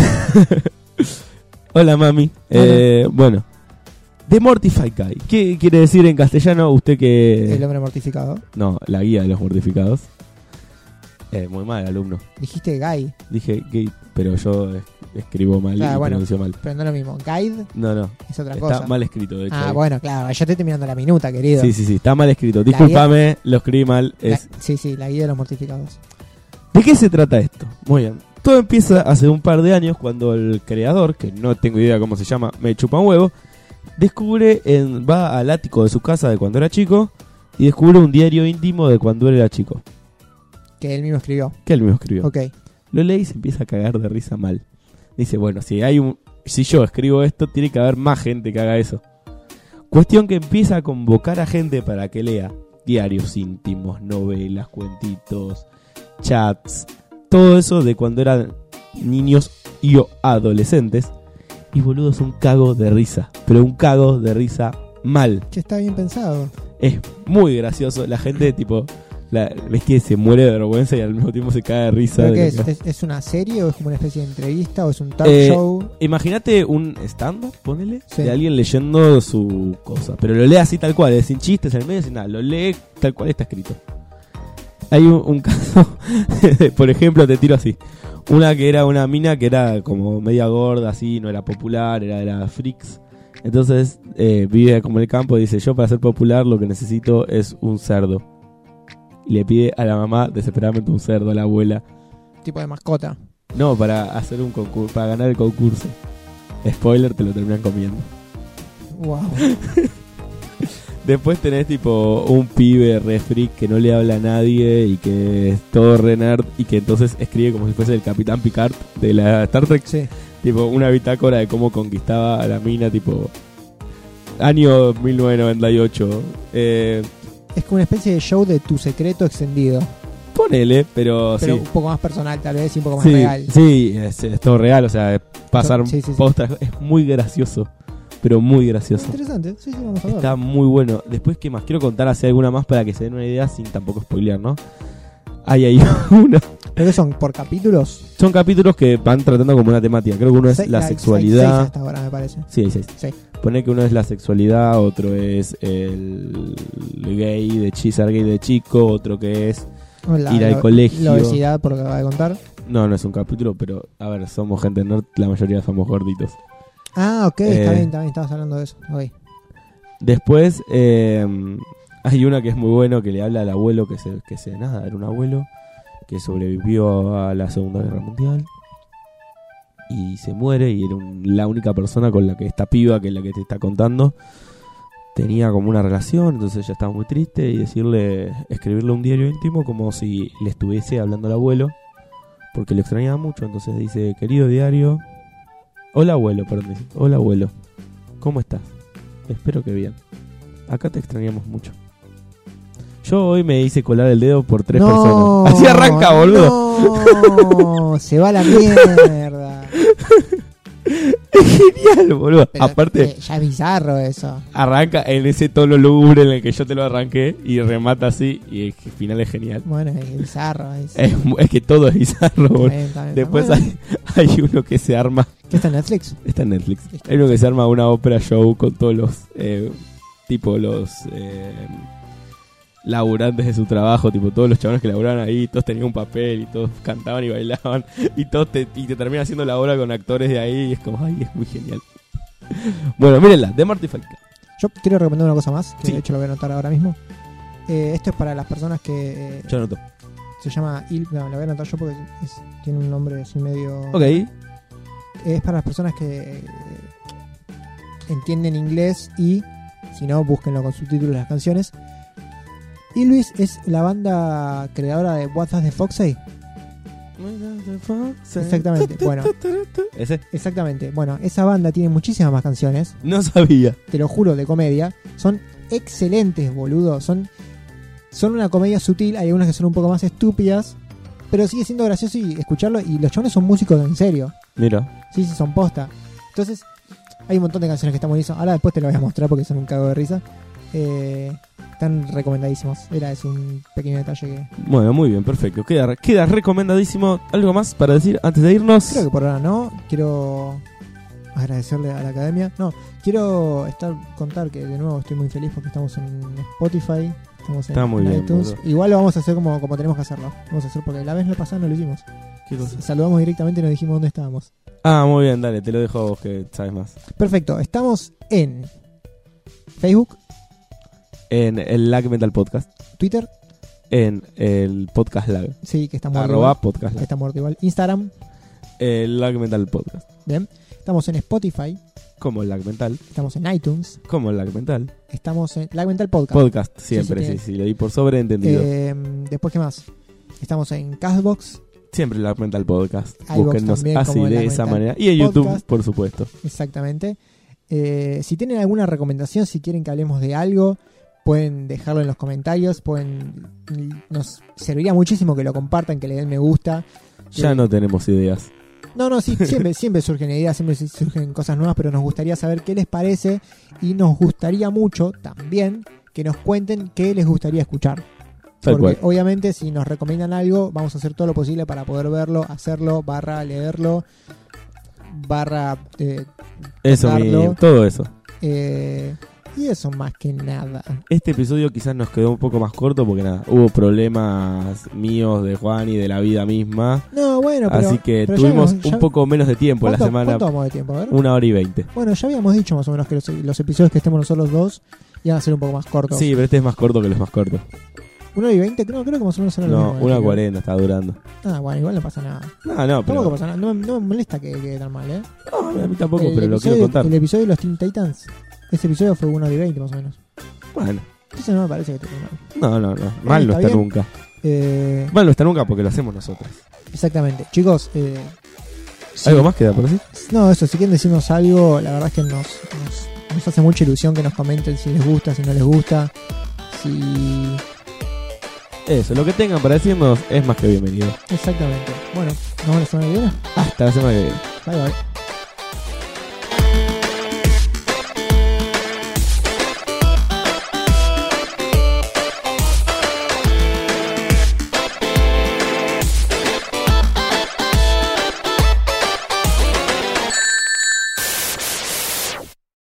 Hola, mami. Eh, bueno, The Mortified Guy. ¿Qué quiere decir en castellano usted que...? El hombre mortificado. No, la guía de los mortificados. Eh, muy mal, alumno. Dijiste Guy, Dije gay, pero yo es- escribo mal Claro, y bueno. pronuncio mal. pero no es lo mismo. Guide No, no, es otra está cosa. mal escrito, de hecho. Ah, ahí. bueno, claro. Yo estoy terminando la minuta, querido. Sí, sí, sí, está mal escrito. La Discúlpame, lo escribí mal. La- Es... sí, sí, la guía de los mortificados. ¿De qué se trata esto? Muy bien. Todo empieza hace un par de años cuando el creador, que no tengo idea cómo se llama, me chupa un huevo, descubre, en, va al ático de su casa de cuando era chico y descubre un diario íntimo de cuando él era chico, Que él mismo escribió. que él mismo escribió. Ok. Lo lee y se empieza a cagar de risa mal. Dice, bueno, si hay un, si yo escribo esto, tiene que haber más gente que haga eso. Cuestión que empieza a convocar a gente para que lea diarios íntimos, novelas, cuentitos, chats, todo eso de cuando eran niños y o adolescentes. Y boludo, es un cago de risa, pero un cago de risa mal. Que está bien pensado. Es muy gracioso, la gente tipo, la, ves que se muere de vergüenza y al mismo tiempo se cae de risa. ¿Pero de qué lo es? que- ¿Es? ¿Es una serie o es como una especie de entrevista o es un talk Eh, show? Imagínate un stand-up, ponele, Sí. de alguien leyendo su cosa, pero lo lee así tal cual, sin chistes en el medio, sin nada, lo lee tal cual está escrito. Hay un, un caso, por ejemplo, te tiro así, una que era una mina que era como media gorda, así, no era popular, era de las freaks. Entonces eh, vive como en el campo y dice, yo para ser popular lo que necesito es un cerdo. Y le pide a la mamá desesperadamente un cerdo, a la abuela. Tipo de mascota. No, para hacer un concurso, para ganar el concurso. Spoiler, te lo terminan comiendo. Wow. Después tenés tipo un pibe re freak que no le habla a nadie y que es todo re nerd y que entonces escribe como si fuese el Capitán Picard de la Star Trek. Sí. Tipo una bitácora de cómo conquistaba a la mina, tipo año mil novecientos noventa y ocho. Eh, Es como una especie de show de Tu Secreto extendido. ponele, pero, Pero sí. un poco más personal tal vez y un poco más Sí, real. sí, es, es todo real, o sea, pasar Sí, sí, sí. postas, es muy gracioso, pero muy gracioso. Interesante. Sí, sí, vamos a ver. Está muy bueno. Después, ¿qué más? Quiero contar así alguna más para que se den una idea sin tampoco spoilear, ¿no? Hay ahí uno. ¿Pero qué son? ¿Por capítulos? Son capítulos que van tratando como una temática. Creo que uno es Seis- la hay- hay sexualidad. seis hasta ahora, me parece. Sí, hay seis. Sí. Pone que uno es la sexualidad, otro es el gay de chi, ser gay de chico, otro que es... La, Ir al la- colegio. La obesidad, por lo que acaba de contar. No, no es un capítulo, pero a ver, somos gente nerd, la mayoría somos gorditos. Ah, ok, está Eh. bien, está bien. Estabas hablando de eso. Ok. Después eh, hay una que es muy bueno que le habla al abuelo que se, que se nada, era un abuelo que sobrevivió a la Segunda Guerra Mundial y se muere y era un- la única persona con la que esta piba, que es la que te está contando, tenía como una relación, entonces ella estaba muy triste y decirle, escribirle un diario íntimo como si le estuviese hablando al abuelo, porque le extrañaba mucho, entonces dice, querido diario, hola abuelo, perdón, dice, hola abuelo, ¿cómo estás? Espero que bien. Acá te extrañamos mucho. Yo hoy me hice colar el dedo por tres No, personas. Así arranca, boludo. No, se va a la mierda. Es genial, boludo. Pero, Aparte, eh, ya es bizarro eso. arranca en ese tono lúgubre en el que yo te lo arranqué y remata así y el final es genial. Bueno, es bizarro. Es, Es, mu- es que todo es bizarro, boludo. Está bien, está bien. Después Bueno, hay, hay uno que se arma, ¿qué está en Netflix? está en Netflix, hay uno que se arma una ópera show con todos los, eh, tipo los eh, laburantes de su trabajo, tipo todos los chavales que laburaban ahí, todos tenían un papel y todos cantaban y bailaban y todos te, y te termina haciendo la obra con actores de ahí y es como, ay, es muy genial. Bueno, mírenla, de Marty Falcon. Yo quiero recomendar una cosa más, que Sí. de hecho lo voy a anotar ahora mismo. Eh, esto es para las personas que eh, Yo anoto. se llama Il, no, lo voy a anotar yo porque es- tiene un nombre así medio. Ok. Es para las personas que eh, entienden inglés y si no, búsquenlo con subtítulos las canciones. Y Luis es la banda creadora de What Does the Fox Say. Exactamente, bueno. Ese. Exactamente. Bueno, esa banda tiene muchísimas más canciones, No sabía. te lo juro, de comedia. Son excelentes, boludo. Son, son una comedia sutil. Hay algunas que son un poco más estúpidas, pero sigue siendo gracioso y escucharlo. Y los chavales son músicos en serio. Mira. Sí, sí, son posta. Entonces, hay un montón de canciones que están buenísimas. Ahora después te lo voy a mostrar porque son un cago de risa. Eh, están recomendadísimos. Era es un pequeño detalle que... Bueno, muy bien, perfecto. Queda, queda recomendadísimo. ¿Algo más para decir antes de irnos? Creo que por ahora no. Quiero agradecerle a la academia. No, quiero estar contar que de nuevo estoy muy feliz porque estamos en Spotify. Estamos en, Está muy en bien, iTunes. boludo. Igual lo vamos a hacer como, como tenemos que hacerlo. Vamos a hacer porque la vez la pasada no lo hicimos. ¿Qué cosa? Saludamos directamente y nos dijimos dónde estábamos. Ah, muy bien, dale, te lo dejo a vos que sabes más. Perfecto. Estamos en Facebook, En el Lag Metal Podcast. Twitter, En el Podcast Lag. sí, que está muerto. Arroba igual, Podcast que Lag. está muerto igual. Instagram, El Lag Metal Podcast. bien. Estamos en Spotify, Como el Lag Mental. estamos en iTunes, Como el Lag Mental. estamos en Lag Mental Podcast. Podcast, siempre, sí, sí, tiene- sí, lo di por sobreentendido. Eh, después, ¿qué más? Estamos en Castbox, Siempre el Lag Mental Podcast. iVoox Búsquennos también, así, como el de Lag esa Mental manera. Y en YouTube, Podcast. por supuesto. exactamente. Eh, si tienen alguna recomendación, si quieren que hablemos de algo, pueden dejarlo en los comentarios, pueden nos serviría muchísimo que lo compartan, que le den me gusta. Ya que... no tenemos ideas. No, no, sí, siempre, siempre surgen ideas, siempre surgen cosas nuevas, pero nos gustaría saber qué les parece y nos gustaría mucho también que nos cuenten qué les gustaría escuchar. Tal Porque cual. obviamente si nos recomiendan algo, vamos a hacer todo lo posible para poder verlo, hacerlo, barra leerlo, barra eh, Eso tocarlo. mismo, todo eso. Eh, y eso más que nada. Este episodio quizás nos quedó un poco más corto porque nada, hubo problemas míos de Juan y de la vida misma. No, bueno, pero... Así que pero ya tuvimos habíamos- ya- un poco menos de tiempo la ¿cuánto- semana. ¿Cuánto vamos de tiempo? A ver. Una hora y veinte. Bueno, ya habíamos dicho más o menos que los, los episodios que estemos nosotros dos iban a ser un poco más cortos. Sí, pero este es más corto que los más cortos. ¿Una hora y veinte? Creo, creo que más o menos era lo No, mismo, una creo. cuarenta está durando. Ah, bueno, igual no pasa nada. No, no, Tampoco pero. pasa nada. No, me- no me molesta que quede tan mal, ¿eh? No, a mí tampoco, el pero lo episodio, quiero contar. El episodio de los Teen Titans, ese episodio fue una hora y veinte más o menos. Bueno, Entonces no me parece que esté mal. no, no, no. Mal no está está bien. nunca. Eh, Mal no está nunca porque lo hacemos nosotros. exactamente. Chicos, eh, si- ¿Algo más queda por decir? No, eso, si quieren decirnos algo, la verdad es que nos, nos, nos hace mucha ilusión que nos comenten si les gusta, si no les gusta. Si... Eso, lo que tengan para decirnos es más que bienvenido. Exactamente. Bueno, nos vemos la semana que viene. Hasta la semana que viene. Bye bye.